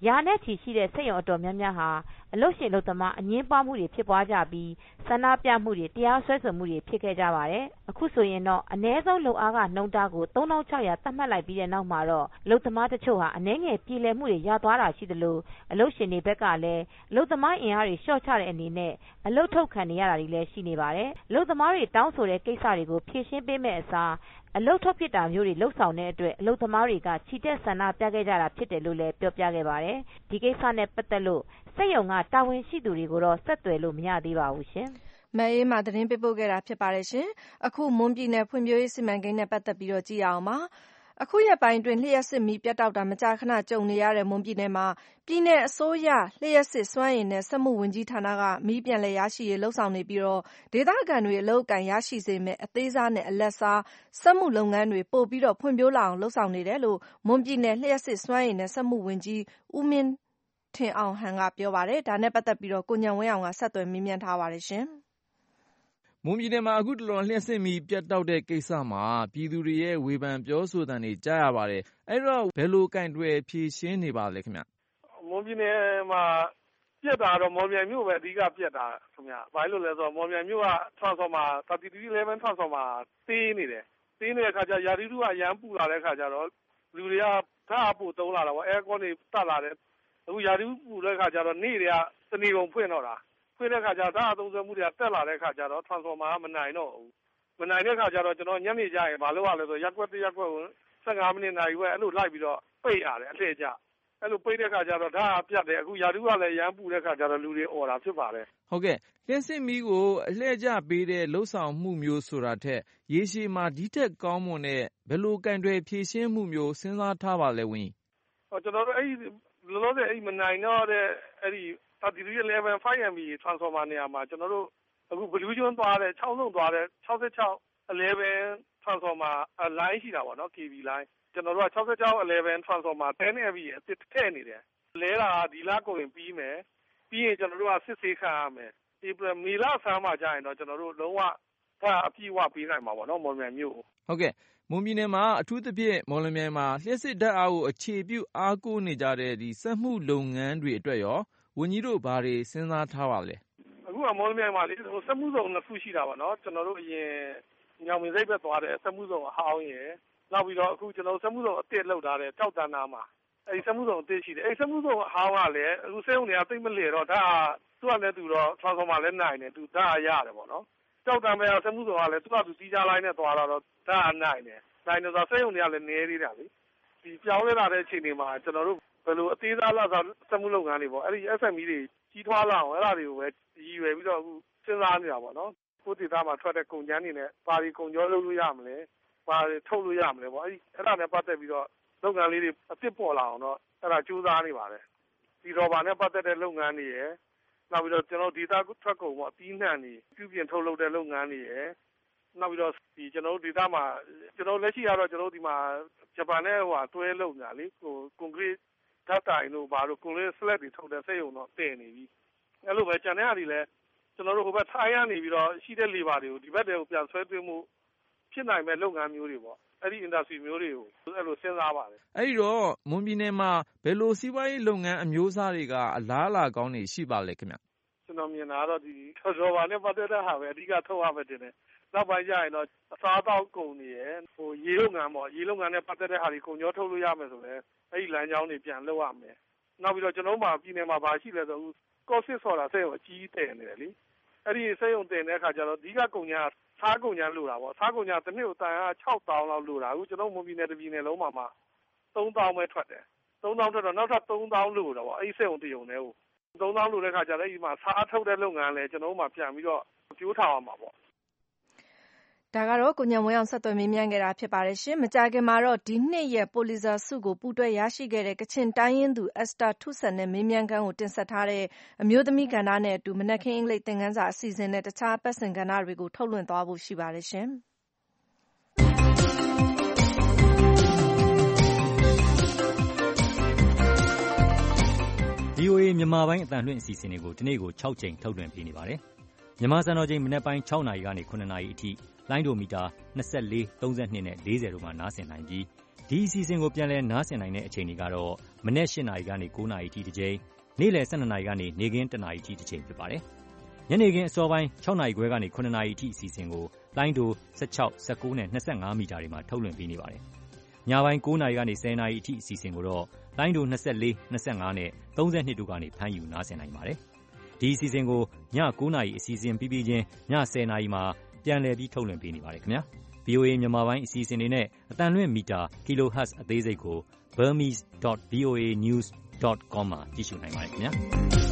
ရာနဲ့ချီရှိတဲ့စက်ရုံအတော်များများဟာအလုပ်ရှင်အလုပ်သမားအငြင်းပွားမှုတွေဖြစ်ပွားကြပြီးဆန္ဒပြမှုတွေတရားစွဲဆိုမှုတွေဖြစ်ခဲ့ကြပါတယ်။အခုဆိုရင်တော့အနည်းဆုံးလုပ်အားကနှုန်းတားကို3600သတ်မှတ်လိုက်ပြီးတဲ့နောက်မှာတော့အလုပ်သမားတချို့ဟာအနည်းငယ်ပြည်လည်မှုတွေရသွားတာရှိသလိုအလုပ်ရှင်တွေဘက်ကလည်းအလုပ်သမားအင်အားတွေလျှော့ချတဲ့အနေနဲ့အလုပ်ထုတ်ခံနေရတာတွေလည်းရှိနေပါတယ်။အလုပ်သမားတွေတောင်းဆိုတဲ့ကိစ္စတွေကိုဖြေရှင်းပေးမဲ့အစားအလုပ်ထုတ်ဖြစ်တာမျိုးတွေလှုပ်ဆောင်တဲ့အတွက်အလုပ်သမားတွေကချီတက်ဆန္ဒပြခဲ့ကြတာဖြစ်တယ်လို့လည်းပြောပြခဲ့ပါတယ်။ဒီကိစ္စနဲ့ပတ်သက်လို့စက်ရုံကတာဝန်ရှိသူတွေကိုတော့ဆက်သွယ်လို့မရသေးပါဘူးရှင်
။မအေးမှာသတင်းပေးပို့ခဲ့တာဖြစ်ပါတယ်ရှင်။အခုမွန်ပြည်နယ်ဖွံ့ဖြိုးရေးစီမံကိန်းနဲ့ပတ်သက်ပြီးတော့ကြည့်ရအောင်ပါ။အခုရက်ပိုင်းတွင်လျှက်စစ်မီးပြတ်တောက်တာမကြာခဏကြုံနေရတဲ့မွန်ပြည်နယ်မှာပြည်နယ်အစိုးရလျှက်စစ်စွမ်းအင်နဲ့စက်မှုဝန်ကြီးဌာနကမီးပြန်လည်ရရှိရေးလှုပ်ဆောင်နေပြီးတော့ဒေသခံတွေအလုပ်အကင်ရရှိစေမယ့်အသေးစားနဲ့အလတ်စားစက်မှုလုပ်ငန်းတွေပို့ပြီးတော့ဖွံ့ဖြိုးလာအောင်လှုပ်ဆောင်နေတယ်လို့မွန်ပြည်နယ်လျှက်စစ်စွမ်းအင်နဲ့စက်မှုဝန်ကြီးဦးမင်းထင်အောင်ဟန်ကပြောပါတယ်။ဒါနဲ့ပတ်သက်ပြီးတော့ကိုဉာဏ်ဝင်းအောင်ကဆက်သွယ်မေးမြန်းထားပါတယ်ရှင်။
မွန်ပြည်နယ်မှာအခုတလောလျှက်စစ်မီးပြတ်တောက်တဲ့ကိစ္စမှာပြည်သူတွေရဲ့ဝေဖန်ပြောဆိုသံတွေကြားရပါတယ်။အဲ့တော့ဘယ်လိုကင်တွယ်ဖြေရှင်းနေပါလဲခင်ဗျ
။မွန်ပြည်နယ်မှာပြတ်တာတော့မော်မြန်မြို့ပဲအဓိကပြတ်တာခင်ဗျ။ဘာလို့လဲဆိုတော့မော်မြန်မြို့က transformer 3311 transformer သေးနေတယ်။သေးနေတဲ့အခါကျရာသီဥတုကအရန်ပူလာတဲ့အခါကျတော့လူတွေကဓာတ်အပူသုံးလာတာပေါ့အဲကွန်တွေတက်လာတယ်။အခုရာသီဥတုပူတဲ့အခါကျတော့နေ့တွေကတနေကုန်ဖွင့်တော့တာ။ဖွင့်တဲ့အခါကျတော့ဓာတ်အသုံးစွဲမှုတွေကတက်လာတဲ့အခါကျတော့ transformer ကမနိုင်တော့ဘူး။မနိုင်တဲ့အခါကျတော့ကျွန်တော်ညနေကျရင်မလုပ်ရလဲဆိုရက်ကွက်တစ်ရက်ကွက်ကို15မိနစ်နာရီဝက်အဲ့လိုလိုက်ပြီးတော့ပိတ်ရတယ်အထက်ကျ။အဲ့လိုပိတ်တဲ့အခါကျတော့ဓာတ်ပြတ်တယ်အခုရာသီဥတုကလည်းရမ်းပူတဲ့အခါကျတော့လူတွေអော်တာဖြစ်ပါတယ်
ဟုတ်ကဲ့လျှက်စစ်မီးကိုအလှည့်ကျပေးတဲ့လှုပ်ဆောင်မှုမျိုးဆိုတာထက်ရေရှည်မှာဒီထက်ကောင်းမွန်တဲ့ဘယ်လိုကင်တွယ်ဖြည့်ရှင်းမှုမျိုးစဉ်းစားထားပါလဲဝင်
ကျွန်တော်တို့အဲ့လောလောဆယ်အဲ့မနိုင်တော့တဲ့အဲ့ဒီ3311 5MB transformer နေရာမှာကျွန်တော်တို့အခုဘလူးကျွန်းသွားတဲ့6လုံးသွားတဲ့66 11 transformer line ရှိတာပေါ့နော် KV lineကျွန်တော်တို့က66 11 transformer 10MB အစ်စ်ထည့်နေတယ်လဲတာဒီလကုန်ရင်ပြီးမယ်ပြီးရင်ကျွန်တော်တို့ကစစ်ဆေးခံရမယ်April မေလဆန်းမှာကြာရင်တော့ကျွန်တော်တို့လုံးဝအပြည့်အဝပေးနိုင်မှာပေါ့နော်မော်လမြိုင်မြို့
ဟုတ်ကဲ့မွန်ပြည်နယ်မှာအထူးသဖြင့်မော်လမြိုင်မှာလျှက်စစ်ဓာတ်အားကိုအခြေပြုအားကိုးနေကြတဲ့ဒီစက်မှုလုပ်ငန်းတွေအတွက်ရောဝန်ကြီးတို့ဘာတွေစဉ်းစားထားပါလဲ
အခုကမော်လမြိုင်မှာလေစက်မှုစုံနှစ်ခုရှိတာပါနော်ကျွန်တော်တို့အရင်ညောင်ပင်စိတ်ဘက်သွားတဲ့စက်မှုစုံအဟောင်းရယ်နောက်ပြီးတော့အခုကျွန်တော်စက်မှုစုံအသစ်လောက်ထားတဲ့တောက်တန်းနာမှာအဲဒီစက်မှုစုံအသစ်ရှိတယ်အဲဒီစက်မှုစုံအဟောင်းကလည်းအခုစက်ရုံတွေကသိမ့်မလဲတော့ဒါသူကလည်းသူတော့ transformer လည်းနိုင်တယ်သူဒါရတယ်ပေါ့နော်တောက်တန်းပဲစက်မှုစုံကလည်းသူကသူစီးကြလိုင်းနဲ့သွားတော့ဒါနိုင်တယ်နိုင်တော့စက်ရုံတွေကလည်းနေသေးတာလေဒီပြောင်းလဲလာတဲ့အချိန်တွေမှာကျွန်တော်တို့ဘယ်လိုအသေးစားလောက်စက်မှုလုပ်ငန်းတွေပေါ့အဲ့ဒီ SME တွေကြီးထွားလာအောင်အဲ့ဒါတွေကိုပဲရည်ရွယ်ပြီးတော့အခုစဉ်းစားနေတာပေါ့နော်ကိုဒေတာမှာထွက်တဲ့ကုန်ကျန်းတွေနဲ့ပါရီကုန်ကြောလုပ်လို့ရမလဲပါရီထုတ်လို့ရမလဲပေါ့အဲ့ဒါနဲ့ပတ်သက်ပြီးတော့လုပ်ငန်းလေးတွေအသစ်ပေါ်လာအောင်တော့အဲ့ဒါကြိုးစားနေပါတယ်ဒီရောဘာနဲ့ပတ်သက်တဲ့လုပ်ငန်းတွေရယ်နောက်ပြီးတော့ကျွန်တော်ဒေတာထွက်ကုန်ပေါ့အသီးနှံတွေပြုပြင်ထုတ်လုပ်တဲ့လုပ်ငန်းတွေရယ်နောက်ပြီးတော့ဒီကျွန်တော်တို့ဒေတာမှာကျွန်တော်လက်ရှိကတော့ကျွန်တော်ဒီမှာဂျပန်နဲ့တွဲလုပ်နေတာလေကွန်ကရစ်ဓာတ်တိုင်တို့ဘာလို့ကွန်ကရစ်စလက်တွေထုတ်တဲ့စက်ရုံတော့တည်နေပြီအဲ့လိုပဲကျန်တဲ့ဟာတွေလည်းကျွန်တော်တို့ဟိုဘက်ထိုင်းရနေပြီးတော့ရှိတဲ့ labor တွေကိုဒီဘက်တွေကိုပြန်ဆွဲသွင်းမှုဖြစ်နိုင်မဲ့လုပ်ငန်းမျိုးတွေပေါ့အဲ့ဒီ industry မျိုးတွေကိုအဲ့လိုစဉ်းစားပါတယ်
အဲ့ဒီတော့မွန်ပြည်နယ်မှာဘယ်လိုစီးပွားရေးလုပ်ငန်းအမျိုးအစားတွေကအလားအလာကောင်းနေရှိပါလဲခင်ဗျ
ကျွန်တော်မြင်တာကတော့ဒီရောဘာနဲ့ပတ်သက်တဲ့ဟာပဲအဓိကထုတ်ရမယ်တင်တယ်နောက်ပိုင်းကျရင်တော့အစားအသောက်ကုန်တွေရယ်ရေလုပ်ငန်းပေါ့ရေလုပ်ငန်းနဲ့ပတ်သက်တဲ့ဟာတွေကုန်ကြောထုတ်လို့ရမယ်ဆိုတော့အဲ့ဒီလမ်းကြောင်းတွေပြန်လုပ်ရမယ်နောက်ပြီးတော့ကျွန်တော်တို့မှာပြည်နယ်မှာဘာရှိလဲဆိုတော့ကော့စစ်ဆိုတာစက်ရုံအကြီးတည်နေတယ်လေအဲ့ဒီစက်ရုံတင်တဲ့အခါကျတော့အဓိကကုန်ညာစားကုန်ညာလို့တာပေါ့စားကုန်ညာတစ်နှစ်ကိုတန်အား6000လောက်လို့တာအခုကျွန်တော်မွန်ပြည်နယ်တစ်ပြည်နယ်လုံးမှာ3000ပဲထွက်တယ်3000ထွက်တော့နောက်ထပ်3000လို့တာပေါ့အဲ့ဒီစက်ရုံတရုံတည်းကို3000လို့တဲ့အခါကျတော့ဒီမှာစားထုတ်တဲ့လုပ်ငန်းလဲကျွန်တော်တို့မှာပြန်ပြီးတော့ကျိုးထောင်ရမှာပေါ့
ဒါကတော့ကိုဉာဏ်ဝင်းအောင်ဆက်သွယ်မေးမြန်းခဲ့တာဖြစ်ပါတယ်ရှင်။မကြာခင်မှာတော့ဒီနှစ်ရဲ့ပိုလီဇာဆုကိုပူးတွဲရရှိခဲ့တဲ့ကချင်တိုင်းရင်းသူအက်စတာထုဆန်နဲ့မေးမြန်းခန်းကိုတင်ဆက်ထားတဲ့အမျိုးသမီးကဏ္ဍနဲ့အတူမနက်ခင်းအင်္ဂလိပ်သင်ခန်းစာအစီအစဉ်နဲ့တခြားပတ်စဉ်ကဏ္ဍတွေကိုထုတ်လွှင့်သွားဖို့ရှိပါတယ်ရှင်။
VOA မြန်မာပိုင်းအသံလွှင့်အစီအစဉ်တွေကိုဒီနေ့ကို6ကြိမ်ထုတ်လွှင့်ပေးနေပါတယ်။မြန်မာစံတော်ချိန်မနက်ပိုင်း6နာရီကနေ9နာရီအထိလိုင်းဒိုမီတာ24 32နဲ့40တို့မှာနားဆင်နိုင်ပြီးဒီအစီအစဉ်ကိုပြန်လည်နားဆင်နိုင်တဲ့အချိန်တွေကတော့မနက် 8 နာရီကနေ 9 နာရီထိတစ်ကြိမ်၊နေ့လယ် 12 နာရီကနေနေ့ခင်း 1 နာရီထိတစ်ကြိမ်ဖြစ်ပါတယ်။ညနေခင်းအစောပိုင်း 6 နာရီခွဲကနေ 9 နာရီထိအစီအစဉ်ကိုလိုင်းတို 16, 19နဲ့ 25 မီတာတွေမှာထုတ်လွှင့်ပေးနေပါတယ်။ညပိုင်း 9 နာရီကနေ 10 နာရီအထိအစီအစဉ်ကိုတော့လိုင်းတို 24, 25နဲ့ 32တို့ကနေဖမ်းယူနားဆင်နိုင်ပါတယ်။ဒီအစီအစဉ်ကိုည 9 နာရီအစီအစဉ်ပြီးပြီးချင်းည 10 နာရီမှာပြန်လည်ပြီးထုတ်လွှင့်ပေးနေပါတယ်ခင်ဗျာ။ VOA မြန်မာပိုင်းအစီအစဉ်တွေနဲ့အသံလွှင့်မီတာ kilohertz အသေးစိတ်ကို burmese.voanews.com မှာကြည့်ရှုနိုင်ပါတယ်ခင်ဗျာ။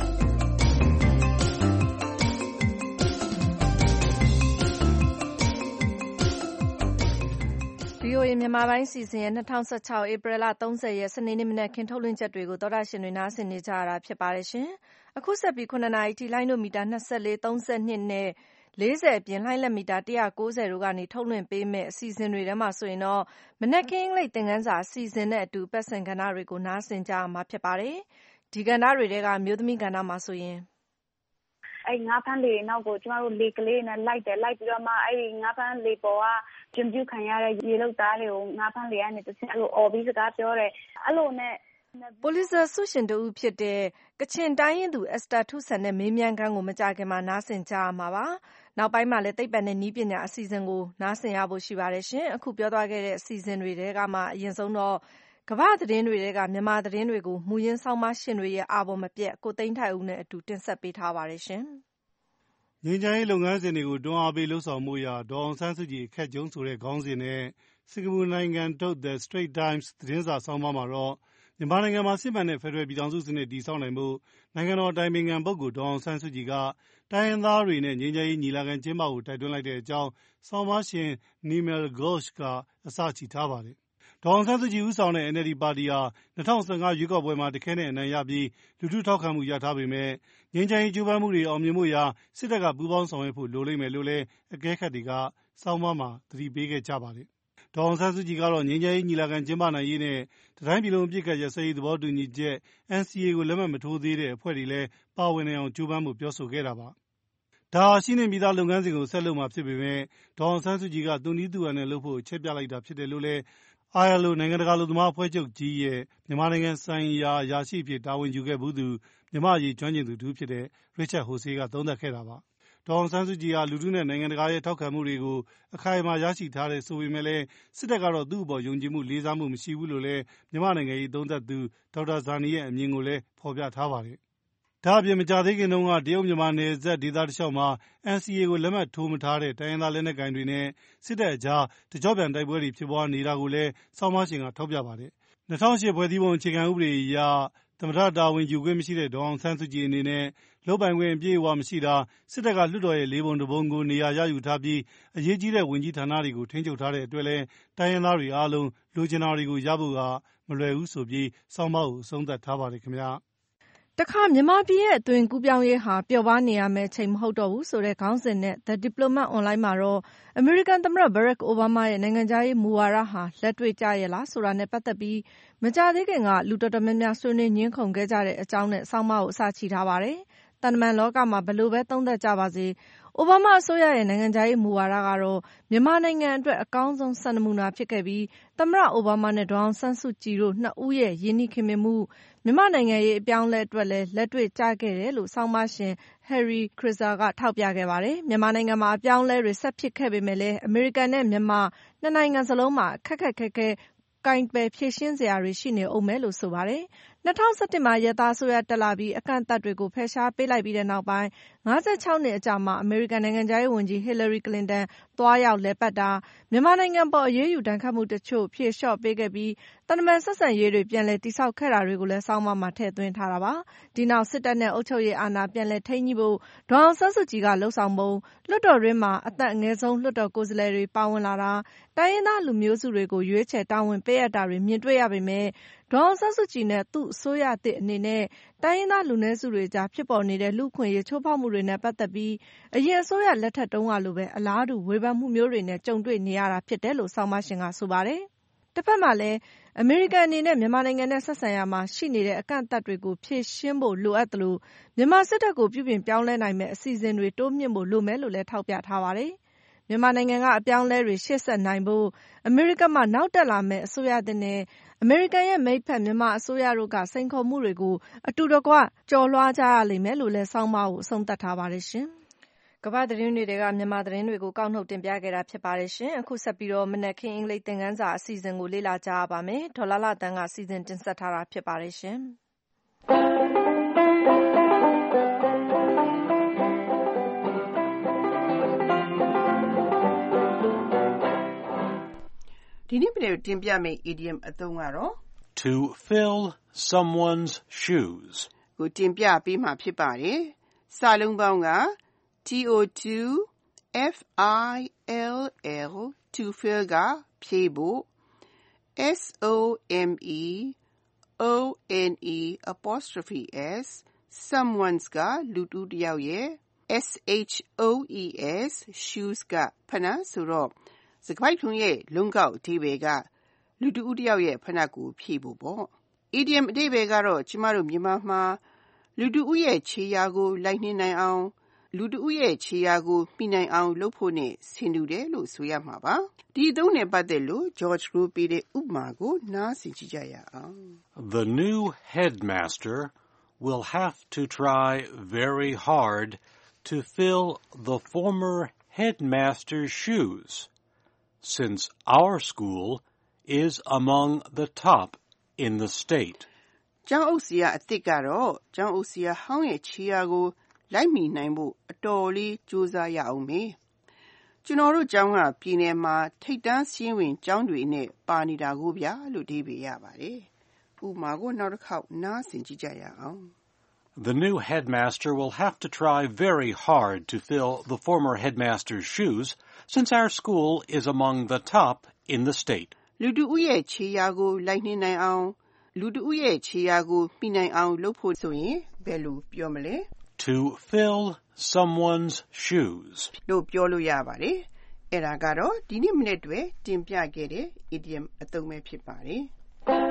VOA မြန်မာပိုင်းစီစဉ်ရဲ့2016 ဧပြီလ 30 ရက်စနေနေ့မနက်ခင်းထုတ်လွှင့်ချက်တွေကိုသောတာရှင်တွေနားဆင်နေကြရတာဖြစ်ပါတယ်ရှင်။အခုဆက်ပြီး9နာရီထိလိုင်းတို့မီတာ24, 32နဲ့40အပြင်လှိုင်းလက်မီတာ190တို့ကနေထုတ်လွှင့်ပေးမယ့်အစီအစဉ်တွေထဲမှာဆိုရင်တော့မနက်ခင်းအင်္ဂလိပ်သင်ခန်းစာအစီအစဉ်နဲ့အတူပတ်စင်ကဏ္ဍတွေကိုနားဆင်ကြရမှာဖြစ်ပါတယ်။ဒီကဏ္ဍတွေထဲကအမျိုးသမီးကဏ္ဍမှာဆိုရင်
ငါးဖမ်းလေနောက်ကိုကျမတို့လေကလေးနဲ့လိုက်ပြီးတော့မှငါးဖမ်းလေပေါ်ကကျုံပြုခံရတဲ့ရေလုတ်သားတွေကိုငါးဖမ်းလေကနေတစ်ချက်အဲ့လိုအော်ပြီးစကားပြောတယ်အဲ့လိုနဲ့
ပိုလီဇာဆုရှင်တဦးဖြစ်တဲ့ကချင်တိုင်းရင်းသူအက်စတာထုဆန်နဲ့မေးမြန်းခန်းကိုမကြခင်မှာနားဆင်ကြရမှာပါ။နောက်ပိုင်းမှာလည်းသိပ္ပံနဲ့နည်းပညာအစီအစဉ်ကိုနားဆင်ရဖို့ရှိပါတယ်ရှင်။အခုပြောသွားခဲ့တဲ့အစီအစဉ်တွေထဲကမှအရင်ဆုံးတော့ကမ္ဘာသတင်းတွေထဲကမြန်မာသတင်းတွေကိုမူရင်းဆောင်းပါးရှင်တွေရဲ့အာဘော်မပြတ်ကိုသိန်းထိုက်ဦးနဲ့အတူတင်ဆက်ပေးထားပါတယ်ရှင်။
ငြိမ်းချမ်းရေးလုပ်ငန်းစဉ်တွေကိုတွန်းအားပေးလှုပ်ဆောင်မှုရာဒေါ်အောင်ဆန်းစုကြည်အခက်ကြုံဆိုတဲ့ခေါင်းစဉ်နဲ့စင်ကာပူနိုင်ငံထုတ် The Straits Times သတင်းစာဆောင်းပါးမှာတော့မြန်မာနိုင်ငံမှာစစ်မှန်တဲ့ဖက်ဒရယ်ပြည်ထောင်စုစနစ်တည်ဆောက်နိုင်ဖို့နိုင်ငံတော်အတိုင်ပင်ခံပုဂ္ဂိုလ်ဒေါ်အောင်ဆန်းစုကြည်ကတိုင်းရင်းသားတွေနဲ့ငြိမ်းချမ်းရေးညီလာခံကျင်းပဖို့တိုက်တွန်းလိုက်တဲ့အကြောင်းဆောင်းပါးရှင် Nimal Ghosh ကအစချီထားပါတယ်။ဒေါ်အောင်ဆန်းစုကြည်ဦးဆောင်တဲ့ NLD ပါတီဟာ2015ရွေးကောက်ပွဲမှာတခဲနဲ့အနိုင်ရပြီးလူထုထောက်ခံမှုရထားပေမဲ့ငြိမ်းချမ်းရေးကြိုးပမ်းမှုတွေအောင်မြင်ဖို့ရာစစ်တပ်ကပူးပေါင်းဆောင်ရွက်ဖို့လိုလိမ့်မယ်လို့လည်းအကဲခတ်တွေကဆောင်းပါးမှာသတိပေးခဲ့ကြပါတယ်။ဒေါ်အောင်ဆန်းစုကြည်ကတော့ငြိမ်းချမ်းရေးညီလာခံကျင်းပနိုင်ရေးနဲ့တိုင်းပြည်လုံးအပြစ်ကရစရေးသဘောတူညီချက် NCA ကိုလက်မှတ်မထိုးသေးတဲ့အဖွဲ့တွေလည်းပါဝင်နေအောင်ကြိုးပမ်းဖို့ပြောဆိုခဲ့တာပါ။ဒါရှိနေပြီးသားလုပ်ငန်းစဉ်ကိုဆက်လုပ်မှာဖြစ်ပေမဲ့ဒေါ်အောင်ဆန်းစုကြည်ကသူနည်းသူဟန်နဲ့လုပ်ဖို့ချက်ပြလိုက်တာဖြစ်တယ်လို့လည်းILO နိုင်ငံတကာလူသမားအဖွဲ့ချုပ်ကြီးရဲ့မြန်မာနိုင်ငံဆိုင်ရာအရာရှိအဖြစ်တာဝန်ယူခဲ့ဘူးသူမြန်မာရေးကျွမ်းကျင်သူတူဖြစ်တဲ့ Richard Horsey ကသုံးသပ်ခဲ့တာပါ။ဒေါ်အောင်ဆန်းစုကြည်ဟာလူထုနဲ့နိုင်ငံတကာရဲ့ထောက်ခံမှုတွေကိုအခိုင်အမာရရှိထားတဲ့ဆိုပေမဲ့လည်းစစ်တပ်ကတော့သူ့အပေါ်ယုံကြည်မှုလေးစားမှုမရှိဘူးလို့လည်းမြန်မာနိုင်ငံရေးသုံးသပ်သူဒေါက်တာဇာနီရဲ့အမြင်ကိုလည်းဖော်ပြထားပါတယ်။ဒါအပြင်မကြသေးခင်တုန်းကတရုတ်မြန်မာနယ်စပ်ဒေသတစ်လျှောက်မှာ NCA ကိုလက်မှတ်ထိုးမထားတဲ့တိုင်းရင်းသားလက်နက်ကိုင်တွေနဲ့စစ်တပ်အကြားတကြော့ပြန်တိုက်ပွဲတွေဖြစ်ပွားနေတာကိုလည်းဆောင်းပါးရှင်ကထောက်ပြပါတယ်။2008ဖွဲ့စည်းပုံအခြေခံဥပဒေအရသမ္မတတာဝန်ယူခွင့်မရှိတဲ့ဒေါ်အောင်ဆန်းစုကြည်အနေနဲ့လုပ်ပိုင်ခွင့်အပြည့်အဝမရှိတာစစ်တပ်ကလွှတ်တော်ရဲ့၄ပုံတစ်ပုံကိုနေရာရယူထားပြီးအရေးကြီးတဲ့ဝန်ကြီးဌာနတွေကိုထိန်းချုပ်ထားတဲ့အတွက်လည်းတိုင်းရင်းသားတွေအားလုံးလိုချင်တာတွေကိုရဖို့ကမလွယ်ဘူးဆိုပြီးဆောင်းပါးကိုအဆုံးသတ်ထားပါတယ်ခင်ဗျာ
။တခါမြန်မာပြည်ရဲ့အသွင်ကူးပြောင်းရေးဟာပျော်ပါးနေရမယ့်အချိန်မဟုတ်တော့ဘူးဆိုတဲ့ခေါင်းစဉ်နဲ့ The Diplomat Online မှာတော့အမေရိကန်သမ္မတ Barack Obama ရဲ့နိုင်ငံခြားရေးမူဝါဒဟာလက်တွေ့ကျရဲ့လားဆိုတာနဲ့ပတ်သက်ပြီးမကြာသေးခင်ကလူတော်တော်များများဆွေးနွေးငြင်းခုန်ခဲ့ကြတဲ့အကြောင်းနဲ့ဆောင်းပါးကိုအစချီထားပါတယ်။တန်တမန်လောကမှာဘယ်လိုပဲသုံးသပ်ကြပါစေအိုဘားမားအစိုးရရဲ့နိုင်ငံခြားရေးမူဝါဒကတော့မြန်မာနိုင်ငံအတွက်အကောင်းဆုံးစံနမူနာဖြစ်ခဲ့ပြီးသမ္မတအိုဘားမားနဲ့ဒေါ်အောင်ဆန်းစုကြည်တို့နှစ်ဦးရဲ့ရင်းနှီးခင်မင်မှုမြန်မာနိုင်ငံရေးအပြောင်းအလဲအတွက်လည်းလက်တွေ့ကျခဲ့တယ်လို့ဆောင်းပါးရှင် Harry Krizer ကထောက်ပြခဲ့ပါတယ်။မြန်မာနိုင်ငံမှာအပြောင်းအလဲတွေဆက်ဖြစ်ခဲ့ပေမဲ့လည်းအမေရိကန်နဲ့မြန်မာနှစ်နိုင်ငံစလုံးမှာခက်ခဲကိုင်ပယ်ဖြေရှင်းစရာတွေရှိနေဦးမယ်လို့ဆိုပါတယ်။2017မှာရဲသားအစိုးရတက်လာပြီးအကန့်အသတ်တွေကိုဖယ်ရှားပေးလိုက်ပြီးတဲ့နောက်ပိုင်း56နှစ်အကြာမှာအမေရိကန်နိုင်ငံခြားရေးဝန်ကြီး Hillary Clinton သွားရောက်လည်ပတ်တာမြန်မာနိုင်ငံပေါ်အရေးယူဒဏ်ခတ်မှုတချို့ဖြေလျှော့ပေးခဲ့ပြီးသံတမန်ဆက်ဆံရေးတွေပြန်လည်တည်ဆောက်ခဲ့တာတွေကိုလည်းဆောင်းပါးမှာထည့်သွင်းထားတာပါ။ဒီနောက်စစ်တပ်နဲ့အုပ်ချုပ်ရေးအာဏာပြန်လည်ထိန်းညှိဖို့ဒေါ်အောင်ဆန်းစုကြည်ကလှုံ့ဆော်ပုံလွှတ်တော်တွင်းမှာအသက်အငယ်ဆုံးလွှတ်တော်ကိုယ်စားလှယ်တွေပါဝင်လာတာတိုင်းရင်းသားလူမျိုးစုတွေကိုရွေးချယ်တာဝန်ပေးအပ်တာတွေမြင်တွေ့ရပေမဲ့ဒေါ်အောင်ဆန်းစုကြည်နဲ့သူ့အစိုးရသစ်အနေနဲ့တိုင်းရင်းသားလူနည်းစုတွေကြားဖြစ်ပေါ်နေတဲ့လူ့အခွင့်အရေးချိုးဖောက်မှုတွေနဲ့ပတ်သက်ပြီးအရင်အစိုးရလက်ထက်တုန်းကလိုပဲအလားတူဝေဖန်မှုမျိုးတွေနဲ့ကြုံတွေ့နေရတာဖြစ်တယ်လို့ဆောင်းပါးရှင်ကဆိုပါတယ်။တစ်ဖက်မှာလည်းအမေရိကန်အနေနဲ့မြန်မာနိုင်ငံနဲ့ဆက်ဆံရာမှာရှိနေတဲ့အကန့်အသတ်တွေကိုဖြေရှင်းဖို့လိုအပ်သလိုမြန်မာစစ်တပ်ကိုပြုပြင်ပြောင်းလဲနိုင်မယ့်အစီအစဉ်တွေတိုးမြှင့်ဖို့လိုမယ်လို့လည်းထောက်ပြထားပါတယ်။မြန်မာနိုင်ငံကအပြောင်းအလဲတွေရှေ့ဆက်နိုင်ဖို့အမေရိကန်မှာနောက်တက်လာမယ့်အစိုးရသစ်နဲ့အမေရိကန်ရဲ့မိတ်ဖက်မြန်မာအစိုးရတို့ကစိန်ခေါ်မှုတွေကိုအတူတကွကျော်လွှားကြရလိမ့်မယ်လို့လည်းဆောင်းပါးကိုအဆုံးသတ်ထားပါတယ်ရှင်။ကမ္ဘာသတင်းတွေကမြန်မာသတင်းတွေကိုကောက်နှုတ်တင်ပြခဲ့တာဖြစ်ပါတယ်ရှင်။အခုဆက်ပြီးတော့မနက်ခင်းအင်္ဂလိပ်သင်ခန်းစာအစီအစဉ်ကိုလေ့လာကြရပါမယ်။ဒေါ်လာလာတန်းကစီစဉ်တင်ဆက်ထားတာဖြစ်ပါတယ်ရှင်။
ဒီနေ့တင်ပြမယ့် idiom အသုံးကတော့
to fill someone's shoes
ကိုတင်ပြပေးမှာဖြစ်ပါတယ်။စာလုံးပေါင်းက to to fill ကဖြည့်ဖို့ someone's someone's ကလူတူတစ်ယောက်ရဲ့ shoes ကဖနက်ဆိုတော့စကားပိုက်ထုံးရဲ့လုံးကောက်အဓိပ္ပာယ်ကလူတူတစ်ယောက်ရဲ့ဖနက်ကိုဖြည့်ဖို့ပေါ့။ idiom အဓိပ္ပာယ်ကတော့ကျမတို့မြန်မာမှာလူတူရဲ့ခြေရာကိုလိုက်နှင်းနိုင်အောင်လူတူရဲ့ခြေရာကိုမိနိုင်အောင်လုပ်ဖို့နဲ့ဆင်တူတယ်လို့ဆိုရမှာပါ။ဒီအသုံးနဲ့ပတ်သက်လို့ George ကိုပေးတဲ့ဥပမာကိုနားဆင်ကြည့်ကြရအောင်။
The new headmaster will have to try very hard to fill the former headmaster's shoes, since our school is among the top in the state.
ကျောင်းအုပ်ဆရာအသစ်ကတော့ကျောင်းအုပ်ဆရာဟောင်းရဲ့ခြေရာကိုလိုက်မိနိုင်ဖို့အတော်လေးကြိုးစားရအောင်မေ။ကျွန်တော်တို့ကျောင်းကပြည်နယ်မှာထိပ်တန်းစည်းဝင်ကျောင်းတွေနဲ့ပါနေတာကိုဗျာလို့ဒီပြရပါတယ်။ဥပမာကိုနောက်တစ်ခေါက်နားဆင်ကြည့်ကြရအောင်။
The new headmaster will have to try very hard to fill the former headmaster's shoes, since our school is among the top in the state.
လူတူရဲ့ခြေရာကိုလိုက်နှင်းနိုင်အောင်လူတူရဲ့ခြေရာကိုမိနိုင်အောင်လုပ်ဖို့ဆိုရင်ဘယ်လိုပြောမလဲ
To fill someone's shoes
လို့ပြောလို့ရပါတယ်။အဲ့ဒါကတော့ဒီနေ့မနေ့တွင်တင်ပြခဲ့တဲ့ idiom အသုံးပဲဖြစ်ပါတယ်။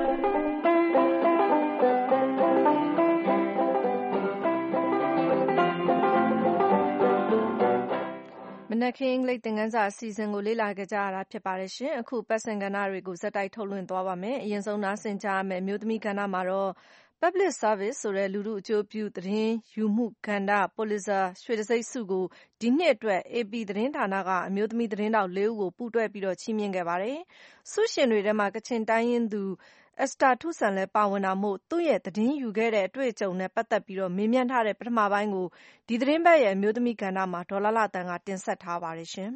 မနက်ခင်းအင်္ဂလိပ်သင်ခန်းစာအစီအစဉ်ကိုလေ့လာကြရတာဖြစ်ပါတယ်ရှင်။အခုပတ်စင်ကဏ္ဍတွေကိုဇက်တိုက်ထုတ်လွှင့်သွားပါမယ်။အရင်ဆုံးနားဆင်ကြရမယ့်အမျိုးသမီးကဏ္ဍမှာတော့ Public Service ဆိုတဲ့လူထုအကျိုးပြုသတင်းယူမှုကဏ္ဍ Pulitzer ရွှေတံဆိပ်ဆုကိုဒီနှစ်အတွက် AP သတင်းဌာနကအမျိုးသမီးသတင်းထောက်4ဦးကိုပူးတွဲပြီးတော့ချီးမြှင့်ခဲ့ပါတယ်။ဆုရှင်တွေထဲမှာကချင်တိုင်းရင်းသူEsther ထုဆန်လည်းပါဝင်တာမို့သူ့ရဲ့သတင်းယူခဲ့တဲ့အတွေ့အကြုံနဲ့ပတ်သက်ပြီးတော့မေးမြန်းထားတဲ့ပထမပိုင်းကိုဒီသတင်းပတ်ရဲ့အမျိုးသမီးကဏ္ဍမှာဒေါ်လာလာတန်ကတင်ဆက်ထားပါတယ်ရှင်။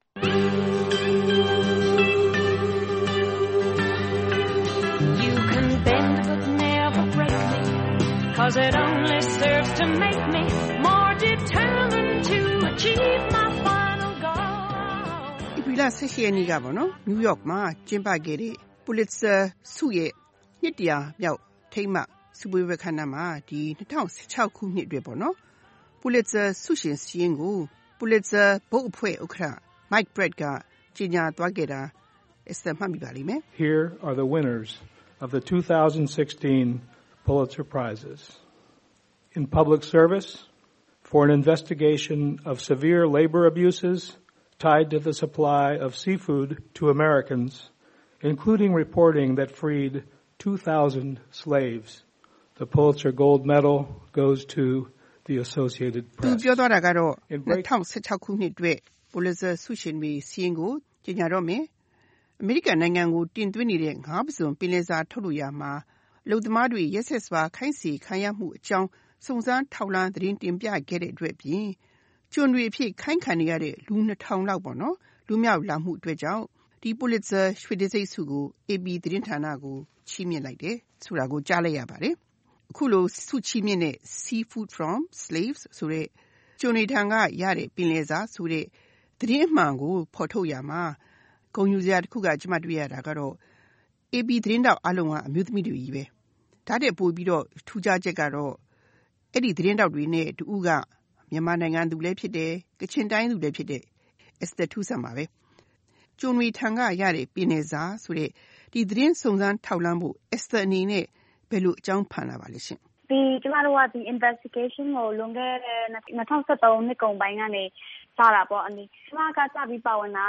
You can bend but never break me, 'cause it only serves to make me more determined to achieve my final goal.
ဒီလ18ရက်နေ့ကပေါ့နော်နယူးယောက်မှာကျင်းပခဲ့တဲ့Pulitzer ဆုရဲ့နှစ်တရာမြောက်ထိမ်းမှတ်ဆုပွဲအခမ်းအနားမှာဒီ2016ခုနှစ်အတွက်ပေါ့နော် Pulitzer ဆုရှင်စီးရင်ကို Pulitzer ဘုတ်အဖွဲ့ဥက္ကဋ္ဌ Mike Brett ကကြေညာသွားခဲ့တာမှတ်မိပါလိမ့်မယ်
Here are the winners of the 2016 Pulitzer Prizes. In public service, for an investigation of severe labor abuses tied to the supply of seafood to Americans, including reporting that freed 2,000 slaves. The Pulitzer Gold Medal goes to the Associated Press.
သူပြောသွားတာကတော့2016ခုနှစ်အတွက် Pulitzer ဆုရှင်တွေစီးရင်ကိုကြေညာတော့မယ်အမေရိကန်နိုင်ငံကိုတင်သွင်းနေတဲ့ငါးပစုံပင်လယ်စာထုတ်လို့ရမှာလူသမားတွေရက်ဆက်စွာခိုင်းစေခံရမှုအကြောင်းစုံစမ်းထောက်လှမ်းသတင်းတင်ပြခဲ့တဲ့အတွက်ပြင်ကျွန်းတွေအဖြစ်ခိုင်းခံနေရတဲ့လူ2000လောက်ပေါ့နော်လူမြောက်လာမှုအတွက်ကြောင့်ဒီ Pulitzer ရွှေတံဆိပ်ဆုကို AP သတင်းဌာနကိုချီးမြှင့်လိုက်တယ်ဆိုတာကိုကြားလိုက်ရပါတယ်အခုလိုဆုချီးမြှင့်တဲ့ Seafood from Slaves ဆိုတဲ့ကျွန်းတွေထံကရတဲ့ပင်လယ်စာဆိုတဲ့သတင်းအမှန်ကိုဖော်ထုတ်ရမှာဂုဏ်ယူစရာတစ်ခုကကျွန်မတွေ့ရတာကတော့ AP သတင်းတောက်အလုံးကအမျိုးသမီးတွေကြီးပဲဒါတဲ့ပို့ပြီးတော့ထူးခြားချက်ကတော့အဲ့ဒီသတင်းတောက်တွေနဲ့တူကမြန်မာနိုင်ငံသူလည်းဖြစ်တယ်ကချင်တိုင်းသူလည်းဖြစ်တဲ့ Esther ထုဆန်ပါပဲကျွန်းတွေထံကရတဲ့ပင်လယ်စာဆိုတဲ့ဒီသတင်းစုံစမ်းထောက်လှမ်းဖို့ Esther အနေနဲ့ဘယ်လိုအကြောင်းဖန်လာပါလဲရှင်
ကျမတို့ကဒီ investigation ကိုလွန်ခဲ့တဲ့2013နှစ်ကုန်ပိုင်းကနေ
စားတာပေါ့အနီကျမကစပြီးပါဝင်တာ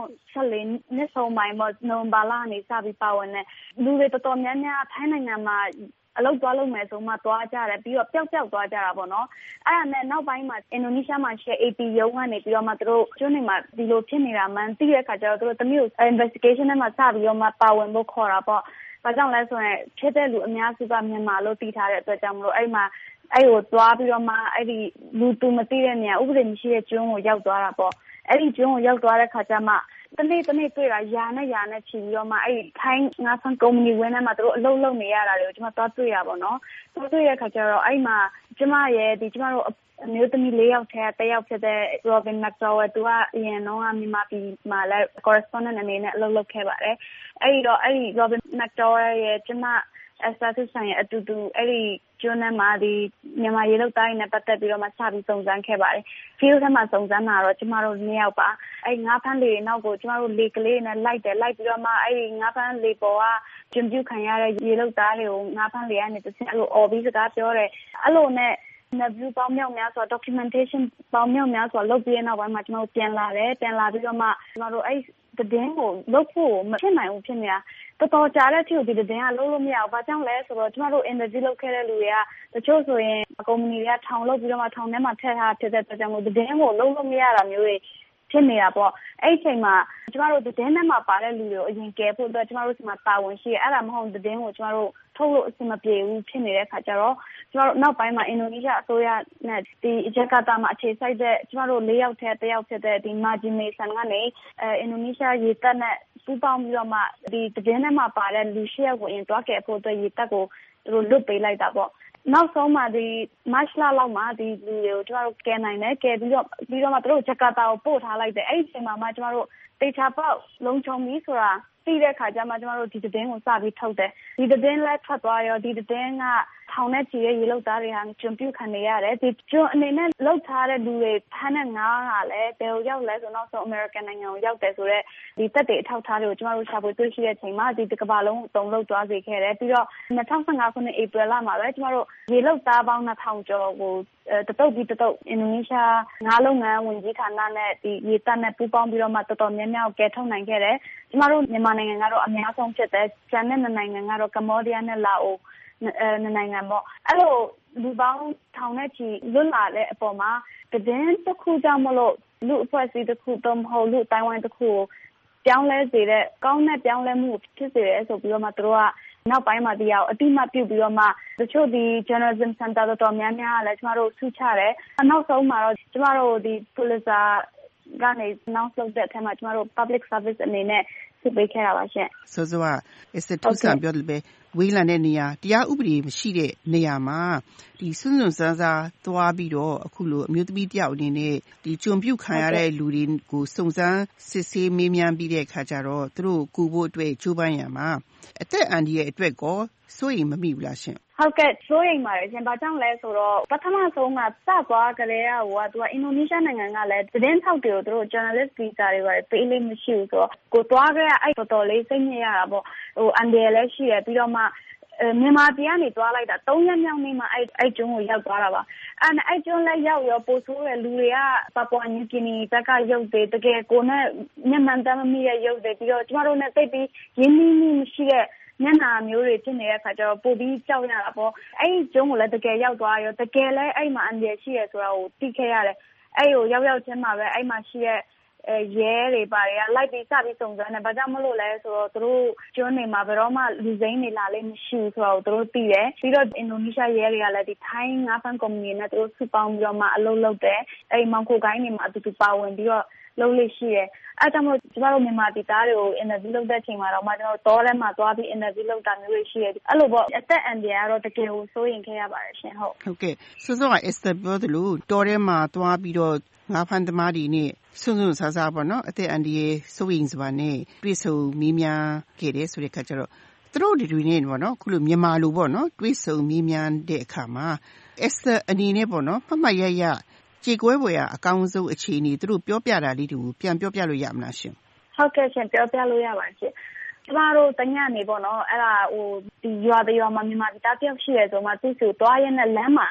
2014နှစ်ဆုံးပိုင်းပေါ့နိုဝင်ဘာလကနေစပြီးပါဝင်တယ်လူတွေတော်တော်များများထိုင်းနိုင်ငံမှာအလုပ်သွားလုပ်မယ်ဆိုမှသွားကြတယ်ပြီးတော့ပျောက်သွားကြတာပေါ့နော်အဲ့ဒါနဲ့နောက်ပိုင်းမှာအင်ဒိုနီးရှားမှာရှိတဲ့ AP ရုံးကနေပြီးတော့မှသူတို့ကျွန်းနေမှာဒီလိုဖြစ်နေတာမှန်သိတဲ့အခါကျတော့သူတို့တမျိုး investigation နဲ့မှစပြီးတော့မှပါဝင်ဖို့ခေါ်တာပေါ့ဘာကြောင့်လဲဆိုရင်ဖြစ်တဲ့လူအများစုကမြန်မာလို့သိထားတဲ့အတွက်ကြောင့်မလို့အဲ့ကိုသွားပြီးတော့မှအဲ့ဒီလူသူမသိတဲ့နေရာဥပဒေမရှိတဲ့ကျွန်းကိုရောက်သွားတာပေါ့အဲ့ဒီကျွန်းကိုရောက်သွားတဲ့ခါကျမှတနေ့တွေ့တာယာနဲ့ချီပြီးတော့မှအဲ့ထိုင်းငါးဖန်ကုမ္ပဏီဝင်းထဲမှာသူတို့အလုပ်လုပ်နေရတာတွေကိုကျွန်မသွားတွေ့ရပါတော့သွားတွေ့ရတဲ့ခါကျတော့အဲ့မှာကျွန်မရဲ့ဒီကျွန်မတို့အမျိုးသမီး၄ယောက်ထဲတစ်ယောက်ဖြစ်တဲ့ Robin McDowell သူကအရင်တော့မြန်မာပြည်မှာလည်း correspondent အနေနဲ့အလုပ်လုပ်ခဲ့ပါတယ်အဲ့ဒီ Robin McDowell ရဲ့ကျွန်မEsther ဆိုင်ရဲ့အတူတူအဲ့ဒီကျွန်းထဲမှာဒီမြန်မာရေလုပ်တိုင်းနဲ့ပတ်သက်ပြီးတော့မှစပြီးစုံစမ်းခဲ့ပါတယ် field ထဲမှာစုံစမ်းတာတော့ကျမတို့2ယောက်ပါအဲ့ငါးဖမ်းလေနောက်ကိုကျမတို့လေကလေးနဲ့လိုက်ပြီးတော့မှအဲ့ငါးဖမ်းလေပေါ်ကကျွန်းပြုခံရတဲ့ရေလုပ်သားတွေကိုငါးဖမ်းလေကနေတစ်ဆင့်အဲ့လိုအော်ပြီးစကားပြောတယ်အဲ့လိုနဲ့interview ပေါင်းမြောက်များစွာ documentation ပေါင်းမြောက်များစွာလုပ်ပြီးတဲ့နောက်ပိုင်းမှာကျမတို့ပြန်လာပြီးတော့မှကျမတို့အဲ့သတင်းကိုလုပ်ဖို့မဖြစ်နိုင်ဘူးဖြစ်နေတာတော်တော်ကြာတဲ့အထိဒီသတင်းကလုပ်လို့မရဘူး။ဘာကြောင့်လဲဆိုတော့ကျမတို့ interview လုပ်ခဲ့တဲ့လူတွေကတချို့ဆိုရင်ကုမ္ပဏီတွေကထောင်လုပ်ပြီးတော့မှထောင်ထဲမှာထည့်ထားဖြစ်တဲ့အတွက်ကြောင့်မို့သတင်းကိုလုပ်လို့မရတာမျိုးတွေဖြစ်နေတာပေါ့။အဲ့ဒီအချိန်မှာကျမတို့သတင်းထဲမှာပါတဲ့လူတွေကိုအရင်ကယ်ဖို့အတွက်ကျမတို့ဒီမှာတာဝန်ရှိတယ်။အဲ့ဒါမဟုတ်သတင်းကိုကျမတို့ထုတ်လို့အဆင်မပြေဘူးဖြစ်နေတဲ့အခါကျတော့ကျမတို့နောက်ပိုင်းမှာအင်ဒိုနီးရှားအစိုးရနဲ့ဒီဂျကာတာမှာအခြေစိုက်တဲ့ကျမတို့၄ယောက်ထဲတစ်ယောက်ဖြစ်တဲ့ဒီမာဂျီမေဆန်ကနေအင်ဒိုနီးရှားရေတပ်နဲ့ပူးပေါင်းပြီးတော့မှဒီသတင်းထဲမှာပါတဲ့လူ၈ယောက်ကိုအရင်တွားကယ်ဖို့အတွက်ရေတပ်ကိုသူတို့လွတ်ပေးလိုက်တာပေါ့နောက်ဆုံးမှာဒီမတ်လလောက်မှာဒီလူတွေကိုကျမတို့ကယ်နိုင်တယ်ကယ်ပြီးတော့မှသူတို့ဂျကာတာကိုပို့ထားလိုက်တယ်အဲ့ဒီအချိန်မှာမှကျမတို့တေချာပေါက်လုံးချုံပြီးဆိုတာသိတဲ့ခါကျမှကျမတို့ဒီသတင်းကိုစပြီးထုတ်တယ်ဒီသတင်းလည်းထွက်သွားရောဒီသတင်းကထောင်နဲ့ချီတဲ့ရေလုပ်သားတွေဟာကျွံပြုခံနေရတယ်ဒီကျွံအနေနဲ့လောက်ထားတဲ့လူတွေဖမ်းတဲ့ငါးကလည်းဘယ်ကိုရောက်လဲဆိုတော့ဆိုအမေရိကန်နိုင်ငံကိုရောက်တယ်ဆိုတော့ဒီတက်တွေအထောက်ထားတွေကိုကျမတို့ရှာဖွေတွေ့ရှိတဲ့အချိန်မှာဒီတစ်ကမ္ဘာလုံးအုံလောက်သွားစေခဲ့တယ်ပြီးတော့2015ခုနှစ်ဧပြီလမှာပဲကျမတို့ရေလုပ်သားပေါင်း2000ကျော်ကိုတတုတ်အင်ဒိုနီးရှားငါးလုပ်ငန်းဝန်ကြီးဌာနနဲ့ဒီရေတပ်နဲ့ပူးပေါင်းပြီးတော့မှတော်တော်များများကယ်ထုတ်နိုင်ခဲ့တယ်ကျမတို့မြန်မာနိုင်ငံကတော့အများဆုံးဖြစ်တယ်ကျန်တဲ့နိုင်ငံကတော့ကမ္ဘောဒီးယားနဲ့လာအိုနိုင်ငံပေါ့အဲ့လိုလူပေါင်းထောင်နဲ့ချီလွတ်လာတဲ့အပေါ်မှာသတင်းတစ်ခုကြောင့်မလို့လူအဖွဲ့အစည်းတစ်ခုတော့မဟုတ်လူတိုင်းဝိုင်းတစ်ခုကိုပြောင်းလဲစေတဲ့ကောင်းတဲ့ပြောင်းလဲမှုဖြစ်စေတယ်ဆိုပြီးတော့မှသူတို့ကနောက်ပိုင်းမှာတရားအတိမတ်ပြုပြီးတော့မှတချို့ဒီ journalism center တော်များများကလည်းကျမတို့ဆုချတယ်နောက်ဆုံးမှာတော့ကျမတို့ဒီ Pulitzer ကနေ announce လုပ်တဲ့အထက်မှာကျမတို့ public service အနေနဲ့ဆုပေးခဲ့တာပါရှင်
စောစောက Esther ထုဆန်ပြောတယ်ပဲဝေးလံတဲ့နေရာတရားဥပဒေမရှိတဲ့နေရာမှာဒီစွန့်စွန့်စားစားသွားပြီးတော့အခုလိုအမျိုးသမီးတယောက်အနေနဲ့ဒီကြုံပြုခံရတဲ့လူတွေကိုစုံစမ်းစစ်ဆေးမေးမြန်းပြီးတဲ့အခါကျတော့သူတို့ကူဖို့အတွက်ကြိုးပမ်းရမှာအသက်အန္တရာယ်အတွက်ကောစိုးရိမ်မမိဘူးလားရှင်
ဟုတ်ကဲ့စိုးရိမ်ပါတယ်ရှင်။ဘာကြောင့်လဲဆိုတော့ပထမဆုံးကစသွားကြတဲ့သူကအင်ဒိုနီးရှားနိုင်ငံကလည်းသတင်းထောက်တွေကိုသူတို့ journalist visa တွေပါပေးလို့မရှိဘူးဆိုတော့ကိုသွားကြတဲ့အဲ့တော်တော်လေးစိတ်ညစ်ရတာပေါ့အန်ဒီရယ်လည်းရှိတယ်ပြီးတော့မှမြန်မာပြည်ကနေသွားလိုက်တာ3ရက်မြောက်နေ့မှာအဲ့ကျွန်းကိုရောက်သွားတာပါအဲ့ကျွန်းလည်းရောက်ရောပို့ဆိုးတဲ့လူတွေကပပွားနျူဂီနီတက်ကရုပ်တွေတကယ်ကိုနဲ့မျက်မှန်တမ်းမမိတဲ့ရုပ်တွေပြီးတော့ကျမတို့နဲ့သိပြီးရင်းနှီးမှုမရှိတဲ့မျက်နှာမျိုးတွေဖြစ်နေတဲ့အခါကျတော့ပိုပြီးကြောက်ရတာပေါ့အဲ့ဒီကျွန်းကိုလည်းတကယ်ရောက်သွားရောတကယ်လည်းအဲ့မှာအန်ဒီရရှိရဆိုတာကိုသိခဲ့ရတယ်အဲ့ကိုရောက်ချင်းမှာပဲအဲ့မှာရှိတဲ့ရဲတွေပါတယ်လိုက်ပြီးစပြီးစုံစမ်းတယ်ဘာကြောင့်မလို့လဲဆိုတော့သူတို့ကျွန်းနေမှာဘယ်တော့မှလူစိမ်းတွေလာလိမ့်မရှိဘူးဆိုတော့သူတို့သိတယ်ပြီးတော့အင်ဒိုနီးရှားရဲတွေကလည်းဒီထိုင်းငါးဖမ်းကုမ္ပဏီနဲ့သူတို့စုပေါင်းပြီးတော့မှအလုပ်လုပ်တယ်အဲ့မောင်ခိုကိုင်းတွေမှာအတူတူပါဝင်ပြီးတော့လုပ်လို့ရှိတယ်အဲ့ဒါမှကျမတို့မြန်မာပြည်သားတွေကို interview လုပ်တဲ့အချိန်မှာတော့ကျွန်တော်တောထဲမှာသွားပြီး interview လုပ်တာမျိုးတွေရှိတယ်အဲ့လိုပေါ့အသက်အန္တရာယ်ကတော့တကယ်ကိုစိုးရိမ်ခဲ့ရပါတယ်ရှင်
ဟုတ်ကဲ့စောစောက Esther ပြောသလိုတောထဲမှာသွားပြီးတော့ငါးဖမ်းသမားတွေနဲ့စွန့်စွန့်စားစားပေါ့နော်အသက်အန္တရာယ်စိုးရိမ်စွာနဲ့တွေ့ဆုံမေးမြန်းခဲ့တယ်ဆိုတဲ့အခါကျတော့သူတို့တွေနဲ့ပေါ့နော်ခုလိုမြန်မာလိုပေါ့နော်တွေ့ဆုံမေးမြန်းတဲ့အခါမှာ Esther အနေနဲ့ပေါ့နော်မှတ်ရကြေကွဲပွဲရအကောင်းဆုံးအခြေအနေသူတို့ပြောပြတာလေးတွေကိုပြန်ပြောပြလို့ရမလားရှင်
ဟုတ်ကဲ့ရှင်ပြောပြလို့ရပါရှင်ကျမတို့တညနေပေါ့နော်အဲ့ဒါဒီရွာမှာမြန်မာပြည်သားတယောက်ရှိရဲဆိုမှသူ့ကိုတွားရင်းနဲ့လမ်းမှာ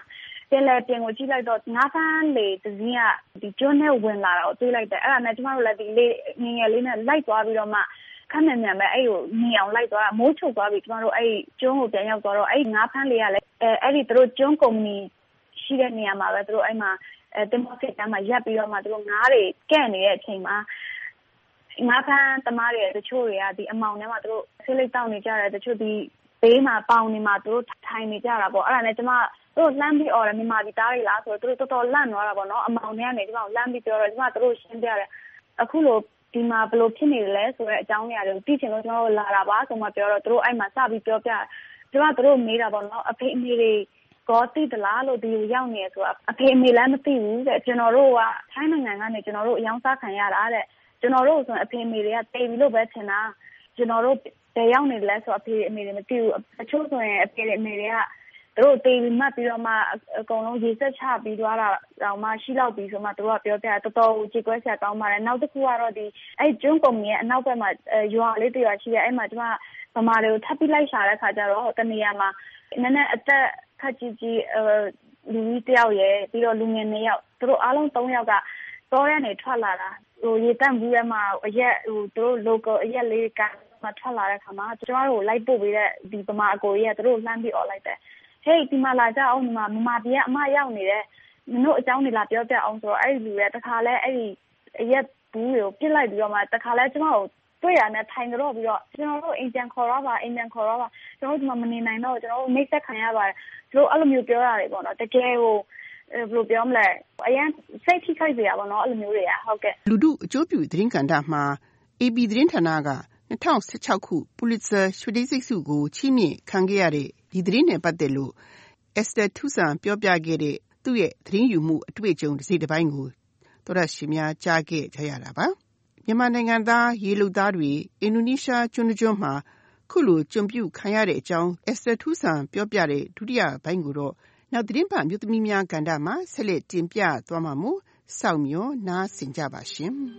ပင်လယ်ပြင်ကိုကြည့်လိုက်တော့ငါးဖမ်းလေတစင်းကဒီကျွန်းထဲဝင်လာတာကိုတွေ့လိုက်တယ်အဲ့ဒါနဲ့ကျမတို့လည်းဒီလေးငငယ်လေးနဲ့လိုက်သွားပြီးတော့မှခက်မြန်မြန်ပဲအဲ့ကိုမြင်အောင်လိုက်သွားတာမိုးချုပ်သွားပြီကျမတို့အဲ့ကျွန်းကိုပြန်ရောက်သွားတော့အဲ့ငါးဖမ်းလေးကလည်းအဲ့ဒီသူတို့ကျွန်းကုမ္ပဏီရှိတဲ့နေရာမှာပဲသူတို့အဲ့မှာတင်မော့စစ်တမ်းမှာရပ်ပြီးတော့မှသူတို့ငါးတွေကဲ့နေတဲ့အချိန်မှာငါးဖမ်းသမားတွေတချို့တွေကဒီအမောင်ထဲမှာသူတို့ဆေးလိပ်တောက်နေကြတယ်တချို့ဒီဘေးမှာပေါင်နေမှာသူတို့ထိုင်နေကြတာပေါ့အဲ့ဒါနဲ့ကျမတို့လှမ်းပြီးអော်တယ်မြန်မာပြည်သားတွေလားဆိုတော့သူတို့တော်တော်လန့်သွားတာပေါ့နော်အမောင်ထဲကနေကျမတို့လှမ်းပြီးပြောတော့ကျမတို့ရှင်းပြတယ်အခုလိုဒီမှာဘယ်လိုဖြစ်နေလဲဆိုတဲ့အကြောင်းအရာတွေကိုသိချင်လို့ကျမတို့လာတာပါဆိုမှပြောတော့သူတို့အဲ့မှာစပြီးပြောပြကျမတို့မေးတာပေါ့နော်အဖေအမေတွေကောသိသလားလို့ဒီရောက်နေဆိုတော့အဖေအမေလည်းမသိဘူးတဲ့ကျွန်တော်တို့ကထိုင်းနိုင်ငံကနေကျွန်တော်တို့အယောင်စားခံရတာတဲ့ကျွန်တော်တို့ဆိုရင်အဖေအမေတွေကတေးပြီးလို့ပဲထင်တာကျွန်တော်တို့တည်ရောက်နေတယ်ဆိုအဖေအမေတွေမသိဘူးအချို့ဆိုရင်အဖေအမေတွေကသူတို့တေးပြီးမှတ်ပြီးတော့မှအကုန်လုံးရေစက်ချပြီးသွားတာတော့မှရှိလောက်ပြီးဆိုမှသူတို့ကပြောပြတော်တော်ကြေကွဲစရာကောင်းပါတယ်နောက်တစ်ခုကတော့ဒီအဲ့ကျွန်းကုမ္ပဏီရဲ့အနောက်ဘက်မှာရွာလေးတရွာရှိတယ်အဲ့မှာကျမဗမာတွေကိုထပ်ပြီးလိုက်ရှာတဲ့ခါကျတော့တနေရာမှာနည်းနည်းအသက်ခက်ကြီးလူကြီးတယောက်ရယ်ပြီးတော့လူငယ်2ယောက်သူတို့အားလုံး3ယောက်ကတောထဲနေထွက်လာတာရေတန့်ဘူးထဲမှာအရက်သူတို့ local အရက်လေးကမှထွက်လာတဲ့ခါမှာကျမတို့လိုက်ပို့ပေးတဲ့ဒီဗမာအကိုကြီးကသူတို့လှမ်းပြီးអော်လိုက်တယ်ဟေးဒီမှာလာကြအောင်ဒီမှာမမပြည်ကအမရောက်နေတယ်မင်းတို့အကြောင်းတွေလာပြောပြအောင်ဆိုတော့အဲ့ဒီလူရဲ့တခါလဲအဲ့ဒီအရက်ဘူးတွေကိုပြစ်လိုက်ပြီးတော့မှတခါလဲကျမတို့တွေ့ရတဲ့ထိုင်ကြတော့ပြီးတော့ကျွန်တော်တို့အိမ်ပြန်ခေါ်တော့ပါကျွန်တော်တို့ဒီမှာမနေနိုင်တော့ကျွန်တော်တို့မိတ်ဆက်ခံရပါတယ်သူတို့အဲ့လိုမျိုးပြောရတယ်ပေါ့နော်တကယ်ကိုဘယ်လိုပြောမလဲအရင်စိတ်ထိခိုက်စရာပေါ့နော်အဲ့လိုမျိုးတွေကဟုတ်ကဲ့
လူထုအကျိုးပြုသတင်းကဏ္ဍမှာ AP သတင်းဌာနက2016ခု Pulitzer ရွှေတိစိတ်ဆုကိုချီးမြှင့်ခံခဲ့ရတဲ့ဒီသတင်းနဲ့ပတ်သက်လို့ Esther Tusan ပြောပြခဲ့တဲ့သူ့ရဲ့သတင်းယူမှုအတွေ့အကြုံတစ်စိတ်တစ်ပိုင်းကိုသောတရှင်များကြားခဲ့ကြရတာပါမြန်မာနိုင်ငံသားရေလုပ်သားတွေအင်ဒိုနီးရှားကျွန်းကျွန်းမှာခုလိုကြုံပြုခံရတဲ့အကြောင်း Esther Tusan ပြောပြတဲ့ဒုတိယပိုင်းကိုတော့နောက်သတင်းပတ်မြို့သမီးများကဏ္ဍမှာဆက်လက်တင်ပြသွားမှာမို့စောင့်မျှော်နားဆင်ကြပါရှင်။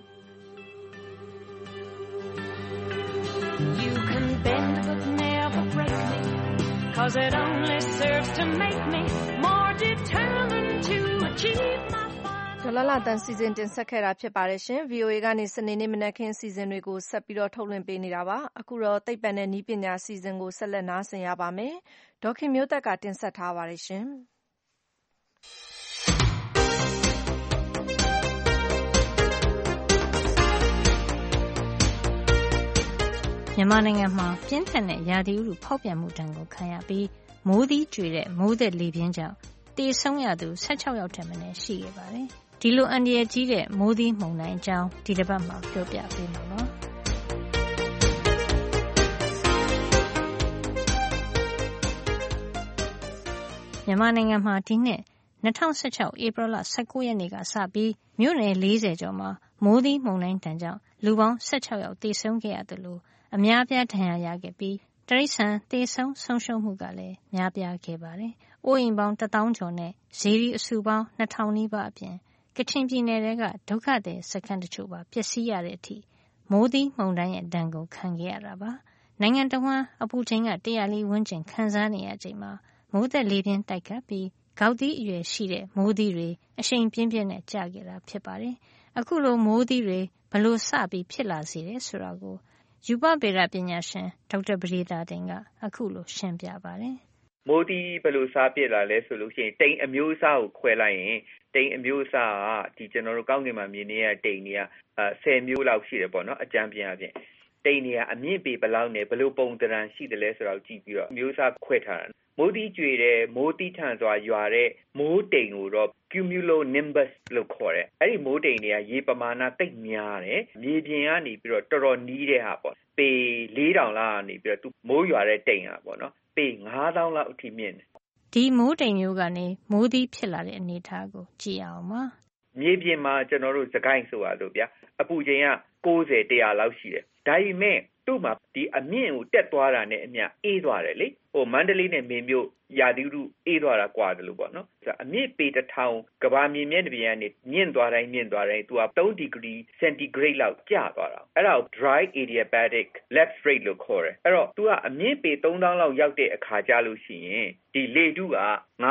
You can bend but never break me, 'cause it only serves to make me more determined to achieve my final.
ဒေါ်လာတန်စီစဉ်တင်ဆက်ခဲ့တာဖြစ်ပါတယ်ရှင် VOA ကနေစနေနေ့မနက်ခင်းစီစဉ်တွေကိုဆက်ပြီးတော့ထုတ်လွှင့်ပေးနေတာပါအခုတော့သိပ္ပံနဲ့နည်းပညာစီစဉ်ကိုဆက်လက်နားဆင်ရပါမယ်ဒေါခင်မျိုးသက်ကတင်ဆက်ထားပါတယ်ရှင်
မြန်မာနိုင်ငံမှာပြင်းထန်တဲ့ရာသီဥတုဖောက်ပြန်မှုဒဏ်ကိုခံရပြီးမိုးသီးကြွေတဲ့မိုးသက်လေပြင်းကြောင့်သေဆုံးရသူ16ယောက်ထက်မနည်းရှိခဲ့ပါတယ်။ဒီလိုအန္တရာယ်ကြီးတဲ့မိုးသီးမုန်တိုင်းအကြောင်းဒီတစ်ပတ်မှာပြောပြပေးမှာပါ။မြန်မာနိုင်ငံမှာဒီနှစ်2016ဧပြီလ19ရက်နေ့ကစပြီးမြို့နယ်40ကျော်မှာမိုးသီးမုန်တိုင်းဒဏ်ကြောင့်လူပေါင်း16ယောက်သေဆုံးခဲ့ရတယ်လို့အများပြားဒဏ်ရာရခဲ့ပြီးတရိษံသေဆုံးဆုံးရှုံးမှုကလည်းများပြားခဲ့ပါတယ်။အိုးအိမ်ပေါင်း1000ကျော်နဲ့ဇေဒီအစုပေါင်း2000နီးပါးအပြင်ကချင်ပြည်နယ်ကဒုက္ခသည်စခန်းတချို့ပါပျက်စီးရတဲ့အထိမိုးသီးမုန်တိုင်းရဲ့ဒဏ်ကိုခံခဲ့ရတာပါ။နိုင်ငံတော်ဝန်အပူချိန်က100ဝန်းကျင်ခံစားနေရချိန်မှာမိုးသက်လေပြင်းတိုက်ခတ်ပြီးဂေါက်သီးအရွယ်ရှိတဲ့မိုးသီးတွေအရှိန်ပြင်းပြင်းနဲ့ကျခဲ့တာဖြစ်ပါတယ်။အခုလိုမိုးသီးတွေဘယ်လိုစပြီးဖြစ်လာစေတယ်ဆိုတာကိုရူပဗေဒပညာရှင်ဒေါက်တာပဒေသာတင်ကအခုလိုရှင်းပြပါတယ်
။မိုးသီးဘယ်လိုစားပြစ်လာလဲဆိုလို့ရှိရင်တိမ်အမျိုးအစားကိုခွဲလိုက်ရင်တိမ်အမျိုးအစားကဒီကျွန်တော်တို့ကောင်းကင်မှာမြင်နေရတဲ့တိမ်တွေက10မျိုးလောက်ရှိတယ်ပေါ့နော်အကြမ်းပြင်းအပြင်တိမ်တွေကအမြင့်ပေဘယ်လောက်နဲ့ဘယ်လိုပုံသဏ္ဍာန်ရှိတယ်လဲဆိုတာကိုကြည့်ပြီးတော့အမျိုးအစားခွဲထားတာမိုးသီးကြွေတဲ့မိုးသီးထန်စွာရွာတဲ့မိုးတိမ်ကိုတော့ cumulonimbus လို့ခေါ်တယ်အဲ့ဒီမိုးတိမ်တွေကရေပမာဏတိတ်များတယ်မြေပြင်ကနေပြီးတော့တော်တော်နီးတဲ့ဟာပေါ့ပေ4000လောက်ကနေပြီးတော့သူမိုးရွာတဲ့တိမ်ဟာပေါ့နော်ပေ9000လောက်အထိမြင့်တယ်
ဒီမိုးတိမ်မျိုးကနေမိုးသီးဖြစ်လာတဲ့အနေအထားကိုကြည့်အောင်ပါ
မြေပြင်မှာကျွန်တော်တို့စကိုင်းဆိုရလို့ဗျာအပူချိန်က90 100လောက်ရှိတယ်ဒါပေမဲ့သူ့မှာဒီအမြင့်ကိုတက်သွားတာနဲ့အမျှအေးသွားတယ်လေမန္တလေးနဲ့မင်းမြို့ရာသီဥတုအေးသွားတာကွာတယ်လို့ပေါ့နော်အမြင့်ပေ1000ကဘာမြေမျက်နှာပြင်ကနေမြင့်သွားတိုင်းသူက3 degree centigrade လောက်ကျသွားတာအဲ့ဒါကို dry adiabatic lapse rate လို့ခေါ်တယ်အဲ့တော့သူကအမြင့်ပေ3000လောက်ရောက်တဲ့အခါကျလို့ရှိရင်ဒီလေထုက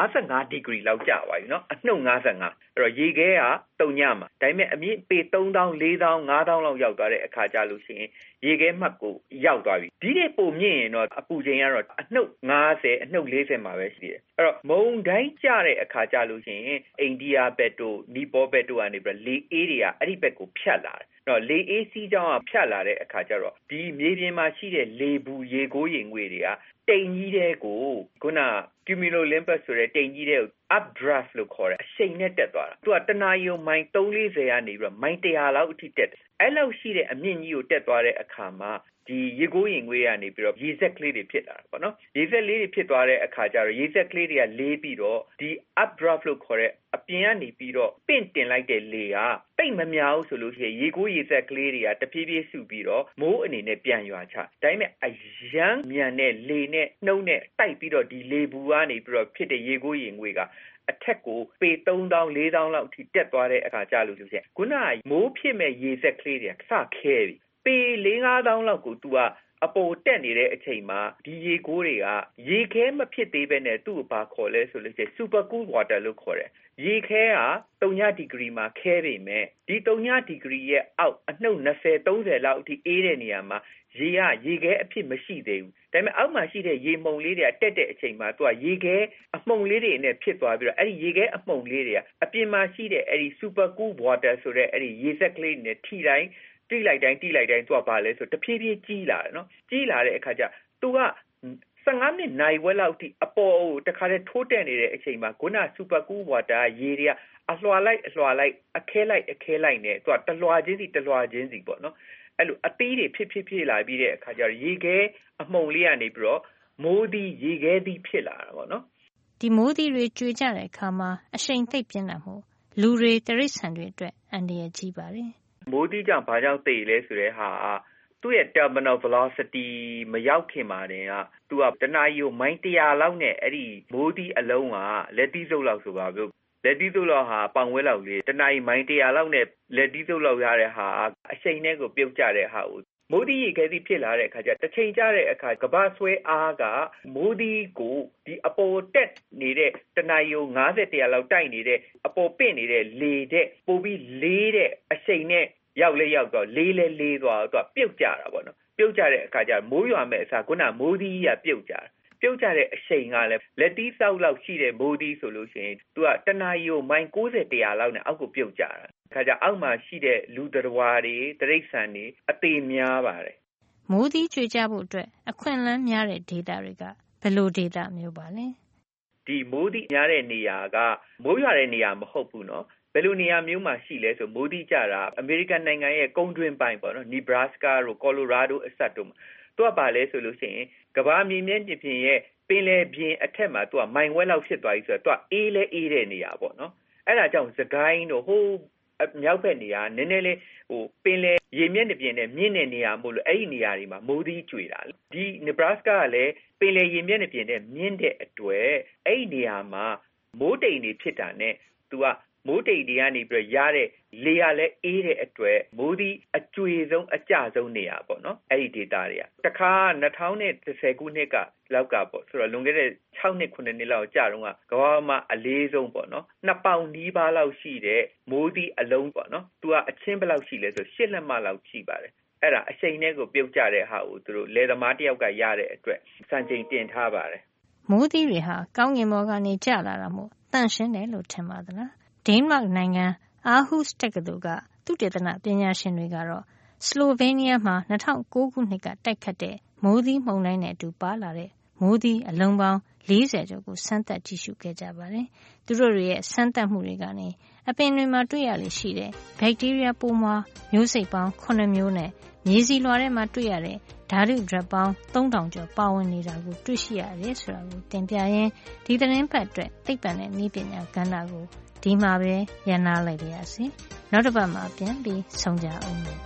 55 degree လောက်ကျသွားပြီနော်အနှုတ်55အဲ့တော့ရေခဲကတုံညမှာဒါပေမဲ့အမြင့်ပေ3000 4000 5000လောက်ရောက်သွားတဲ့အခါကျလို့ရှိရင်ရေခဲမှတ်ကိုရောက်သွားပြီဒီတဲ့ပုံမြင့်ရင်တော့အပူချိန်ကတော့အနှုတ်50အနှုတ်40မှာပဲရှိတယ်အဲ့တော့မုန်တိုင်းကျတဲ့အခါကျလို့ရှိရင်အိန္ဒိယဘက်တို့နီပေါဘက်တို့ကနေပြီးလေအေးတွေကအဲ့ဒီဘက်ကိုဖြတ်လာတယ်တော့လေအေးစီးကြောင်းကဖြတ်လာတဲ့အခါကျတော့ဒီမြေပြင်မှာရှိတဲ့လေဘူးရေကိုးရေငွေတွေကတိမ်ကြီးတဲ့ကိုခုန cumulonimbus ဆိုတဲ့တိမ်ကြီးတဲ့ကို updraft လို့ခေါ်တယ်အရှိန်နဲ့တက်သွားတာသူကတနာရီမိုင်340ကနေပြီးတော့မိုင်100လောက်အထိတက်တယ်အဲ့လောက်ရှိတဲ့အမြင့်ကြီးကိုတက်သွားတဲ့အခါမှာဒီရေကိုးရင်ငွေကနေပြီးတော့ရေစက်ကလေးတွေဖြစ်လာတာပေါ့နော်ရေစက်လေးတွေဖြစ်သွားတဲ့အခါကျတော့ရေစက်ကလေးတွေကလေးပြီးတော့ဒီ updraft လို့ခေါ်တဲ့အပြင်ကနေပြီးတော့ပင့်တင်လိုက်တဲ့လေကတိတ်မများဘူးဆိုလို့ရှိရင်ရေကိုးရေစက်ကလေးတွေကတဖြည်းဖြည်းစုပြီးတော့မိုးအနေနဲ့ပြန်ရွာချဒါပေမဲ့အရန်မြန်တဲ့လေနဲ့နှုံးနဲ့တိုက်ပြီးတော့ဒီလေဘူးကနေပြီးတော့ဖြစ်တဲ့ရေကိုးရေငွေကအထက်ကိုပေ3000 4000လောက်အထိတက်သွားတဲ့အခါကျလို့ရှိရင်ခုနကမိုးဖြစ်မဲ့ရေစက်ကလေးတွေကစခဲပြီပေ 4-5,000 လောက်ကို तू ကအပေါ်တက်နေတဲ့အချိန်မှာဒီရေကိုးတွေကရေခဲမဖြစ်သေးပဲနဲ့သူ့ကိုဘာခေါ်လဲဆိုလို့ရှိရင် super cool water လို့ခေါ်တယ်ရေခဲက3 ဒီဂရီမှာခဲပေမဲ့ဒီ3 ဒီဂရီရဲ့အောက်အနှုတ်20-30လောက်အထိအေးတဲ့နေရာမှာရေခဲအဖြစ်မရှိသေးဘူးဒါပေမဲ့အောက်မှာရှိတဲ့ရေမှုန်လေးတွေကတက်တဲ့အချိန်မှာ तू ကရေခဲအမှုန်လေးတွေနဲ့ဖြစ်သွားပြီးတော့အဲ့ဒီရေခဲအမှုန်လေးတွေကအပြင်မှာရှိတဲ့အဲ့ဒီ super cool water ဆိုတဲ့အဲ့ဒီရေစက်ကလေးနဲ့ထိတိုင်းတိလိုက်တိုင်းသူကဘာလဲဆိုတဖြည်းဖြည်းကြီးလာတယ်နော်ကြီးလာတဲ့အခါကျသူက15မိနစ်နိုင်ဝက်လောက်ထိအပေါ်ကိုတခါတည်းထိုးတက်နေတဲ့အချိန်မှာခုန super cool water ရေတွေကအလွှာလိုက်အခဲလိုက်နဲ့သူကတလွှာချင်းစီပေါ့နော်အဲ့လိုအသီးတွေဖြစ်လာပြီးတဲ့အခါကျတော့ရေခဲအမှုန်လေးကနေပြီးတော့မိုးသီးရေခဲသီးဖြစ်လာတာပေါ့နော်
ဒီမိုးသီးတွေကျွေကြတဲ့အခါမှာအရှိန်သိပ်ပြင်းတာမို့လူတွေတိရစ္ဆာန်တွေအတွက်အန္တရာယ်ကြီးပါတယ်
မိုးသီးကြောင့်ဘာကြောင့်သိလဲဆိုတဲ့ဟာသူ့ရဲ့ terminal velocity မရောက်ခင်မှာတင်ကသူကတနာရီကိုမိုင်100လောက်နဲ့အဲ့ဒီမိုးသီးအလုံးကလက်သီးစုပ်လောက်ဆိုပါဘူးလက်သီးစုပ်လောက်ဟာပေါင်ဝဲလောက်လေးတနာရီမိုင်100လောက်နဲ့လက်သီးစုပ်လောက်ရတဲ့ဟာအရှိန်နဲ့ကိုပြုတ်ကျတဲ့ဟာကိုမိုးသီးရေခဲသီးဖြစ်လာတဲ့အခါကျတစ်ချိန်ကျတဲ့အခါကမ္ဘာဆွဲအားကမိုးသီးကိုဒီအပေါ်တက်နေတဲ့တနာရီကို50-100လောက်တိုက်နေတဲ့အပေါ်ပင့်နေတဲ့လေတဲ့ပိုပြီးလေးတဲ့အရှိန်နဲ့ရောက်တော့လေးသွားတော့ပြုတ်ကြတာပေါ့နော်ပြုတ်ကြတဲ့အခါကျမိုးရွာမဲ့အစားခုနမိုးသီးကပြုတ်ကြတဲ့အရှိန်ကလည်းလက်သီးဆောက်လောက်ရှိတဲ့မိုးသီးဆိုလို့ရှိရင်သူကတနာရီကိုမိုင်90-100လောက်နဲ့အောက်ကိုပြုတ်ကြတာအခါကျအောက်မှာရှိတဲ့လူသတ္တဝါတွေတိရစ္ဆာန်တွေအသေးများပါတယ်
မိုးသီးကျွေကြဖို့အတွက်အခွင့်အလမ်းများတဲ့ဒေသတွေကဘယ်လိုဒေသမျိုးပါလဲ
ဒီမိုးသီးများတဲ့နေရာကမိုးရွာတဲ့နေရာမဟုတ်ဘူးနော်ဘယ်လိုနေရာမျိုးမှာရှိလဲဆိုမိုးသီးကြတာအမေရိကန်နိုင်ငံရဲ့ကုန်းတွင်းပိုင်းပေါ့နော်နီဘရာစကာတို့ကော်လိုရာဒိုအစပ်တို့သူကပါလဲဆိုလို့ရှိရင်ကမ္ဘာမြေမျက်နှာပြင်ရဲ့ပင်လယ်ပြင်အထက်မှာသူကမိုင်ဝက်လောက်ဖြစ်သွားပြီဆိုတော့သူကအေးတဲ့နေရာပေါ့နော်အဲ့ဒါကြောင့်စကိုင်းတို့ဟိုးမြောက်ဘက်နေရာနည်းနည်းလေးပင်လယ်ရေမျက်နှာပြင်နဲ့မြင့်တဲ့နေရာမို့လို့အဲ့ဒီနေရာတွေမှာမိုးသီးကျွေတာဒီနီဘရာစကာကလည်းပင်လယ်ရေမျက်နှာပြင်နဲ့မြင့်တဲ့အတွက်အဲ့ဒီနေရာမှာမိုးတိမ်တွေဖြစ်တာနဲ့သူကမိုးတိမ်တွေကနေပြီးရတဲ့လေကလည်းအေးတဲ့အတွက်မိုးသီးအကျွေဆုံးအကျဆုံးနေရာပေါ့နော်အဲ့ဒီဒေတာတွေကတခါ2010ခုနှစ်ကလောက်ကပေါ့ဆိုတော့လွန်ခဲ့တဲ့6နှစ်9နှစ်လောက်ကြာတော့ကမ္ဘာမှာအလေးဆုံးပေါ့နော်2ပေါင်နီးပါးလောက်ရှိတဲ့မိုးသီးအလုံးပေါ့နော်သူကအချင်းဘယ်လောက်ရှိလဲဆို8လက်မလောက်ရှိပါတယ်အဲ့ဒါအချိန်နဲ့ကိုပြုတ်ကြတဲ့ဟာကိုသူတို့လယ်သမားတယောက်ကရတဲ့အတွက်စံချိန်တင်ထားပါတယ်
မိုးသီးတွေဟာကောင်းကင်ဘော်ကနေကျလာတာမို့တန့်ရှင်းတယ်လို့ထင်ပါသလားဒိန်းမတ်နိုင်ငံအာဟုစ်တက္ကသိုလ်ကသုတေသနပညာရှင်တွေကတော့စလိုဗေးနီးယားမှာ2009ခုနှစ်ကတိုက်ခတ်တဲ့မိုးသီးမုန်တိုင်းနဲ့အတူပါလာတဲ့မိုးသီးအလုံးပေါင်း40ကျော်ကိုစမ်းသပ်ကြည့်ရှုခဲ့ကြပါတယ်။သူတို့ရဲ့စမ်းသပ်မှုတွေကနေအပင်တွေမှာတွေ့ရလေရှိတဲ့ဘက်တီးရီးယားပိုးမွှားမျိုးစိတ်ပေါင်း9မျိုးနဲ့မြေဆီလွှာထဲမှာတွေ့ရတဲ့ဓာတုဒြပ်ပေါင်း3000ကျော်ပါဝင်နေတာကိုတွေ့ရှိရတယ်ဆိုတာကိုတင်ပြရင်းဒီသတင်းပတ်အတွက်သိပ္ပံနဲ့နည်းပညာကဏ္ဍကိုဒီမှာပဲရန်နာလိုက်ပါရစေ။နောက်တစ်ပတ်မှာပြန်ပြီးဆုံကြအောင်ပါ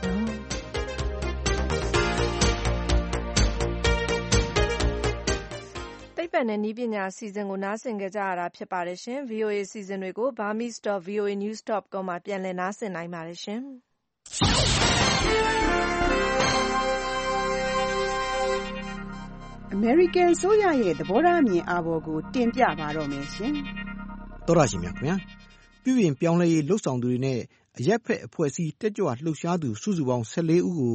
ခံနဲ့နည်းပညာအစီအစဉ်ကိုနားဆင်ကြရတာဖြစ်ပါတယ်ရှင်။ VOA အစီအစဉ်တွေကို burmese.voanews.com မှာပြန်လည်နားဆင်နိုင်ပါတယ်ရှင်။
American အစိုးရရဲ့သဘောထားအမြင်အာဘော်ကိုတင်ပြပါတော့မယ်ရှင်
။သောရရှင်များခင်ဗျာ။ပြုပြင်ပြောင်းလဲရေးလှုပ်ဆောင်သူတွေနဲ့အရက်ဖက်အဖွဲ့အစည်းတက်ကြွလှုပ်ရှားသူစုစုပေါင်း14ဦးကို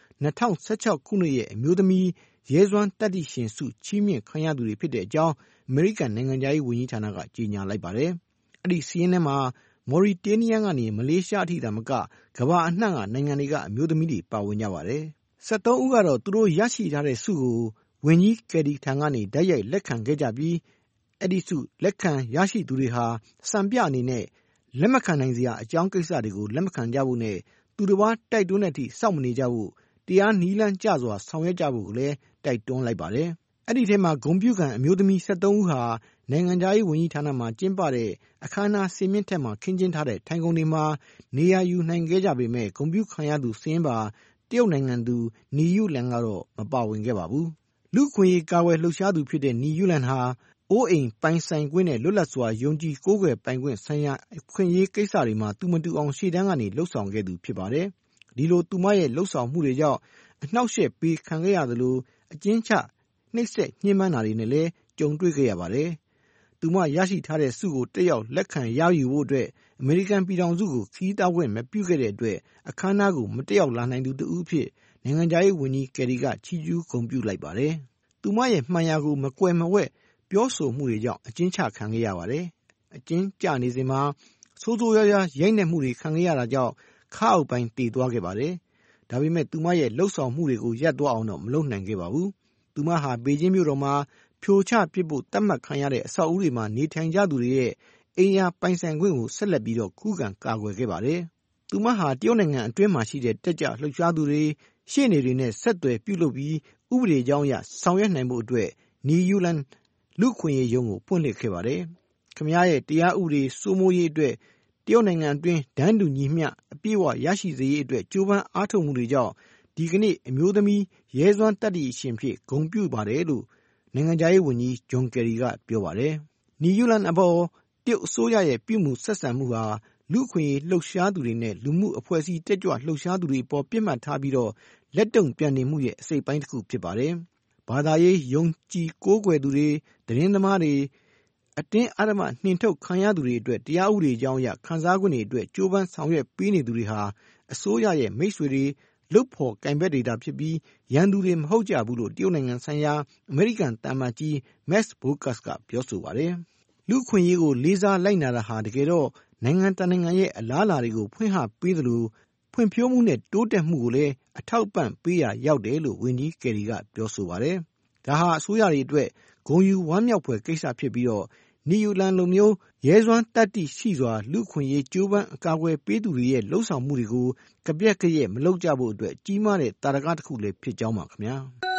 2016ခုနှစ်ရဲ့အမျိုးသမီးရဲစွမ်းတတ္တိရှင်ဆုချီးမြှင့်ခံရသူတွေဖြစ်တဲ့အကြောင်းအမေရိကန်နိုင်ငံခြားရေးဝန်ကြီးဌာနကကြေညာလိုက်ပါတယ်။အဲ့ဒီစီးရင်ထဲမှာမော်ရီတေးနီးယားကနေမလေးရှားအထိသာမကကမ္ဘာအနှံ့ကနိုင်ငံတွေကအမျိုးသမီးတွေပါဝင်ကြပါတယ်။73ဦးကတော့သူတို့ရရှိထားတဲ့ဆုကိုဝန်ကြီးကယ်ဒီထံကနေတိုက်ရိုက်လက်ခံခဲ့ကြပြီးအဲ့ဒီဆုလက်ခံရရှိသူတွေဟာစံပြအနေနဲ့လက်မခံနိုင်စရာအကြောင်းကိစ္စတွေကိုလက်မခံကြဖို့နဲ့သူတစ်ပါးတိုက်တွန်းတဲ့အထိစောင့်မနေကြဖို့တရားနီးလန်းကျစွာဆောင်ရွက်ကြဖို့ကိုလည်းတိုက်တွန်းလိုက်ပါတယ်။အဲ့ဒီထဲမှာဂုဏ်ပြုခံအမျိုးသမီး73ဦးဟာနိုင်ငံခြားရေးဝန်ကြီးဌာနမှာကျင်းပတဲ့အခမ်းအနားစင်မြင့်ထက်မှာခင်းကျင်းထားတဲ့ထိုင်ခုံတွေမှာနေရာယူနိုင်ခဲ့ကြပေမဲ့ဂုဏ်ပြုခံရသူစင်းပါတရုတ်နိုင်ငံသူနီယူလန်ကတော့မပါဝင်ခဲ့ပါဘူး။လူခွင့်ရေးကာဝယ်လှုပ်ရှားသူဖြစ်တဲ့နီယူလန်ဟာအိုးအိမ်ပိုင်ဆိုင်ခွင့်နဲ့လွတ်လပ်စွာယုံကြည်ကိုးကွယ်ပိုင်ခွင့်ဆိုင်ရာအခွင့်အရေးကိစ္စတွေမှာသူမတူအောင်ရှေ့တန်းကနေလှုပ်ဆောင်ခဲ့သူဖြစ်ပါတယ်။ဒီလိုသူမရဲ့လှုပ်ဆောင်မှုတွေကြောင့်အနှောက်အယှက်ပေးခံခဲ့ရသလိုအကျဉ်းချနှိပ်စက်ညှဉ်းပန်းတာတွေနဲ့လည်းကြုံတွေ့ခဲ့ရပါတယ်။သူမရရှိထားတဲ့ဆုကိုတက်ရောက်လက်ခံရယူဖို့အတွက်အမေရိကန်ပြည်ထောင်စုကိုခီးသားခွင့်မပြုခဲ့တဲ့အတွက်အခမ်းအနားကိုမတက်ရောက်လာနိုင်သူတဦးဖြစ်နိုင်ငံခြားရေးဝန်ကြီးကယ်ရီကချီးကျူးဂုဏ်ပြုလိုက်ပါတယ်။သူမရဲ့မှန်ရာကိုမကွယ်မဝှက်ပြောဆိုမှုတွေကြောင့်အကျဉ်းချခံခဲ့ရပါတယ်။အကျဉ်းကျနေစဉ်မှာဆိုးဆိုးရွားရွားရိုက်နှက်မှုတွေခံခဲ့ရတာကြောင့်ခါအောက်ပိုင်းတည်သွားခဲ့ပါတယ်။ဒါပေမဲ့သူမရဲ့လှုပ်ဆောင်မှုတွေကိုရပ်သွားအောင်တော့မလုပ်နိုင်ခဲ့ပါဘူး။သူမဟာဘေကျင်းမြို့တော်မှာဖြိုချပစ်ဖို့တတ်မှတ်ခံရတဲ့အဆောက်အဦတွေမှာနေထိုင်ကြသူတွေရဲ့အိမ်ယာပိုင်ဆိုင်ခွင့်ကိုဆက်လက်ပြီးတော့ခုခံကာကွယ်ခဲ့ပါတယ်။သူမဟာတရုတ်နိုင်ငံအတွင်းမှာရှိတဲ့တက်ကြလှုပ်ရှားသူတွေရှေ့နေတွေနဲ့ဆက်သွယ်ပြုလုပ်ပြီးဥပဒေကြောင်းအရဆောင်ရွက်နိုင်ဖို့အတွက်နီယူလန်လူခွင့်ရေးရုံးကိုဖွင့်လှစ်ခဲ့ပါတယ်။ခင်ဗျားရဲ့တရားဥပဒေစိုးမိုးရေးအတွက်တရုတ်နိုင်ငံအတွင်းဒန်းတူညီမျှအပြည့်အဝရရှိစေရေးအတွက်ကြိုးပမ်းအားထုတ်မှုတွေကြောင့်ဒီကနေ့အမျိုးသမီးရဲစွမ်းတတ္တိရှင်ဖြစ်ဂုဏ်ပြုပါတယ်လို့နိုင်ငံခြားရေးဝန်ကြီးဂျွန်ကယ်ရီကပြောပါတယ်။နီယူလန်အပေါ်တရုတ်အစိုးရရဲ့ပြုမှုဆက်ဆံမှုဟာလူခွင့်ရေးလှုပ်ရှားသူတွေနဲ့လူမှုအဖွဲ့အစည်းတက်ကြွလှုပ်ရှားသူတွေအပေါ်ပြစ်မှတ်ထားပြီးတော့လက်တုံ့ပြန်နေမှုရဲ့အစိတ်ပိုင်းတစ်ခုဖြစ်ပါတယ်။ဘာသာရေးယုံကြည်ကိုးကွယ်သူတွေသတင်းသမားတွေအတင်းအဓမ္မနှင်ထုတ်ခံရသူတွေအတွက်တရားဥပဒေကြောင်းအရခံစားခွင့်တွေအတွက်ကြိုးပမ်းဆောင်ရွက်ပေးနေသူတွေဟာအစိုးရရဲ့မိတ်ဆွေတွေလုပ်ဖော်ကင်ဘက်တွေတာဖြစ်ပြီးရန်သူတွေမဟုတ်ကြဘူးလို့တရုတ်နိုင်ငံဆိုင်ရာအမေရိကန်သံအမတ်ကြီးမက်စ်ဘိုကတ်ကပြောဆိုပါတယ်။လူခွင့်ရေးကိုလေးစားလိုက်နာတာဟာတကယ်တော့နိုင်ငံတနိုင်ငံရဲ့အလားအလာတွေကိုဖွင့်ဟပေးသလိုဖွံ့ဖြိုးမှုနဲ့တိုးတက်မှုကိုလည်းအထောက်ပံ့ပေးရရောက်တယ်လို့ဝန်ကြီးကယ်ရီကပြောဆိုပါတယ်။ဒါဟာအစိုးရတွေအတွက်ဂုဏ်ယူဝမ်းမြောက်ဖွယ်ကိစ္စဖြစ်ပြီးတော့နီယူလန်လိုမျိုးရဲစွမ်းတတ္တိရှိစွာလူခွင့်ရေးကြိုးပမ်းအကာအကွယ်ပေးသူတွေရဲ့လှုပ်ဆောင်မှုတွေကိုကပြက်ကရက်မလုပ်ကြဖို့အတွက်ကြီးမားတဲ့တာရကတစ်ခုလည်းဖြစ်ကြောင်းပါခင်ဗျာ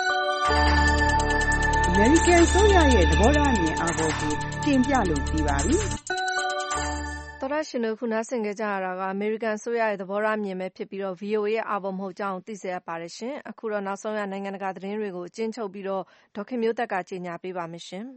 ။ American ဆိုရရဲ့သဘောထားအမြင်အာဘော်ကိုတင်ပြလို့ပြီးပါပြီ
။သောရရှင်တို့ခုနားဆင်ကြရတာကအမေရိကန်ဆိုရရဲ့သဘောထားမြင်ပဲဖြစ်ပြီးတော့ VOA ရဲ့အာဘော်မဟုတ်ကြောင်းသိစေရပါတယ်ရှင်။အခုတော့နောက်ဆုံးရနိုင်ငံတကာသတင်းတွေကိုအကျဉ်းချုပ်ပြီးတော့ဒေါခင်မျိုးသက်ကကြေညာပေးပါမယ်ရှင်။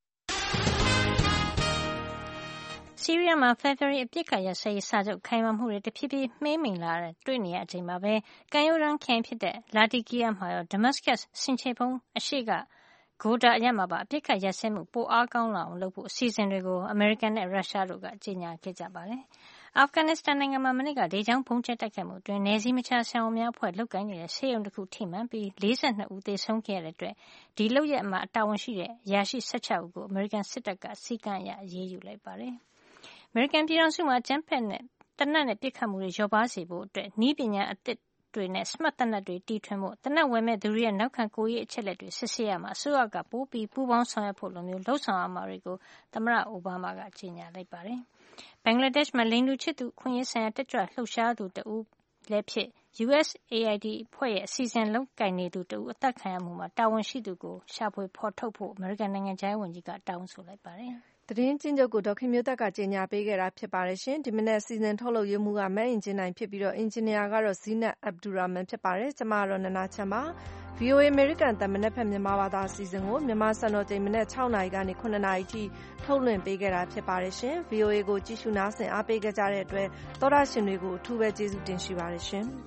ဆီးရီးယားမှာဖေဖော်ဝါရီအပစ်အခတ်ရပ်စဲရေးစာချုပ်ခိုင်မာမှုတွေတဖြည်းဖြည်းမှေးမှိန်လာတွေ့နေရချိန်မှာပဲကမ်းရိုးတန်းခရိုင်ဖြစ်တဲ့လာတီကီယာမှာရောဒမတ်စကတ်ဆင်ခြေဖုံးအရှေ့ကဂိုတာအရပ်မှာပါအပစ်အခတ်ရပ်စဲမှုပိုအားကောင်းလာအောင်လုပ်ဖို့အစီအစဉ်တွေကိုအမေရိကန်နဲ့ရုရှားတို့ကကြေညာခဲ့ကြပါတယ်။အာဖဂန်နစ္စတန်နိုင်ငံမှာမနေ့ကလေကြောင်းဗုံးကျဲတိုက်ခိုက်မှုအတွင်းနယ်စည်းမခြားဆရာဝန်များအဖွဲ့လုပ်ကိုင်နေတဲ့ဆေးရုံတစ်ခုထိမှန်ပြီး42ဦးသေဆုံးခဲ့ရတဲ့အတွက်ဒီလုပ်ရက်မှာတာဝန်ရှိတဲ့အရာရှိ16ဦးကိုအမေရိကန်စစ်တပ်ကစီကံအရအရေးယူလိုက်ပါတယ်။အမေရိကန်ပြည်ထောင်စုမှာအကြမ်းဖက်နဲ့တနက်နဲ့ပစ်ခတ်မှုတွေလျော့ပါးစေဖို့အတွက်နည်းပညာအသစ်တွေနဲ့စမတ်တနက်တွေတီထွင်ဖို့တနက်ဝယ်မဲ့သူတွေရဲ့နောက်ခံကိုရေးအချက်လက်တွေစစ်ဆေးရမှာအစိုးရကပိုပြီးပူးပေါင်းဆောင်ရွက်ဖို့လိုမျိုးလှုံ့ဆော်ရမှာတွေကိုသမ္မတအိုဘားမားကကြေညာလိုက်ပါတယ်။ဘင်္ဂလားဒေ့ရှ်မှာလိင်တူချစ်သူခွင့်ရေးဆိုင်ရာတက်ကြွလှုပ်ရှားသူတဦးလည်းဖြစ် USAID အဖွဲ့ရဲ့အစီအစဉ်လုပ်ကိုင်နေသူတဦးအသက်ခံရမှုမှာတာဝန်ရှိသူကိုရှာဖွေဖော်ထုတ်ဖို့အမေရိကန်နိုင်ငံခြားရေးဝန်ကြီးကတောင်းဆိုလိုက်ပါတယ်။
သတင်းကျဉ်းချုပ်ကိုဒေါခင်မျိုးသက်ကကြေညာပေးခဲ့တာဖြစ်ပါတယ်ရှင်။ဒီမနေ့စီစဉ်ထုတ်လုပ်ရေးမှူးကမန်းအင်ဂျင်နိုင်ဖြစ်ပြီးတော့အင်ဂျင်နီယာကတော့ဇီနတ်အဗ်ဒူရာမန်ဖြစ်ပါတယ်။ကျွန်မကတော့နနာချမ်းပါ။ VOA American တမနက်ဖက်မြန်မာဘာသာအစီအစဉ်ကိုမြန်မာစံတော်ချိန်မနေ့6နာရီကနေ9နာရီထိထုတ်လွှင့်ပေးခဲ့တာဖြစ်ပါတယ်ရှင်။ VOA ကိုကြည့်ရှုနားဆင်အားပေးကြတဲ့အတွက်သောတာရှင်တွေကိုအထူးပဲကျေးဇူးတင်ရှိပါတယ်ရှင်။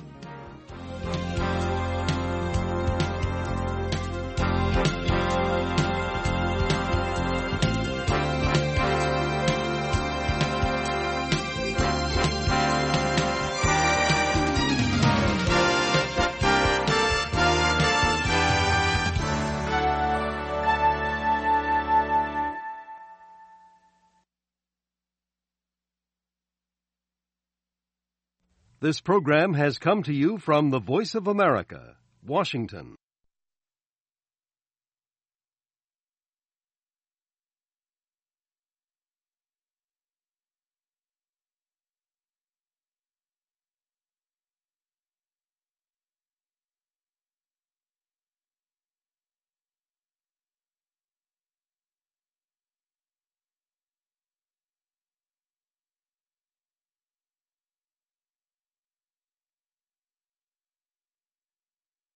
This program has come to you from the Voice of America, Washington.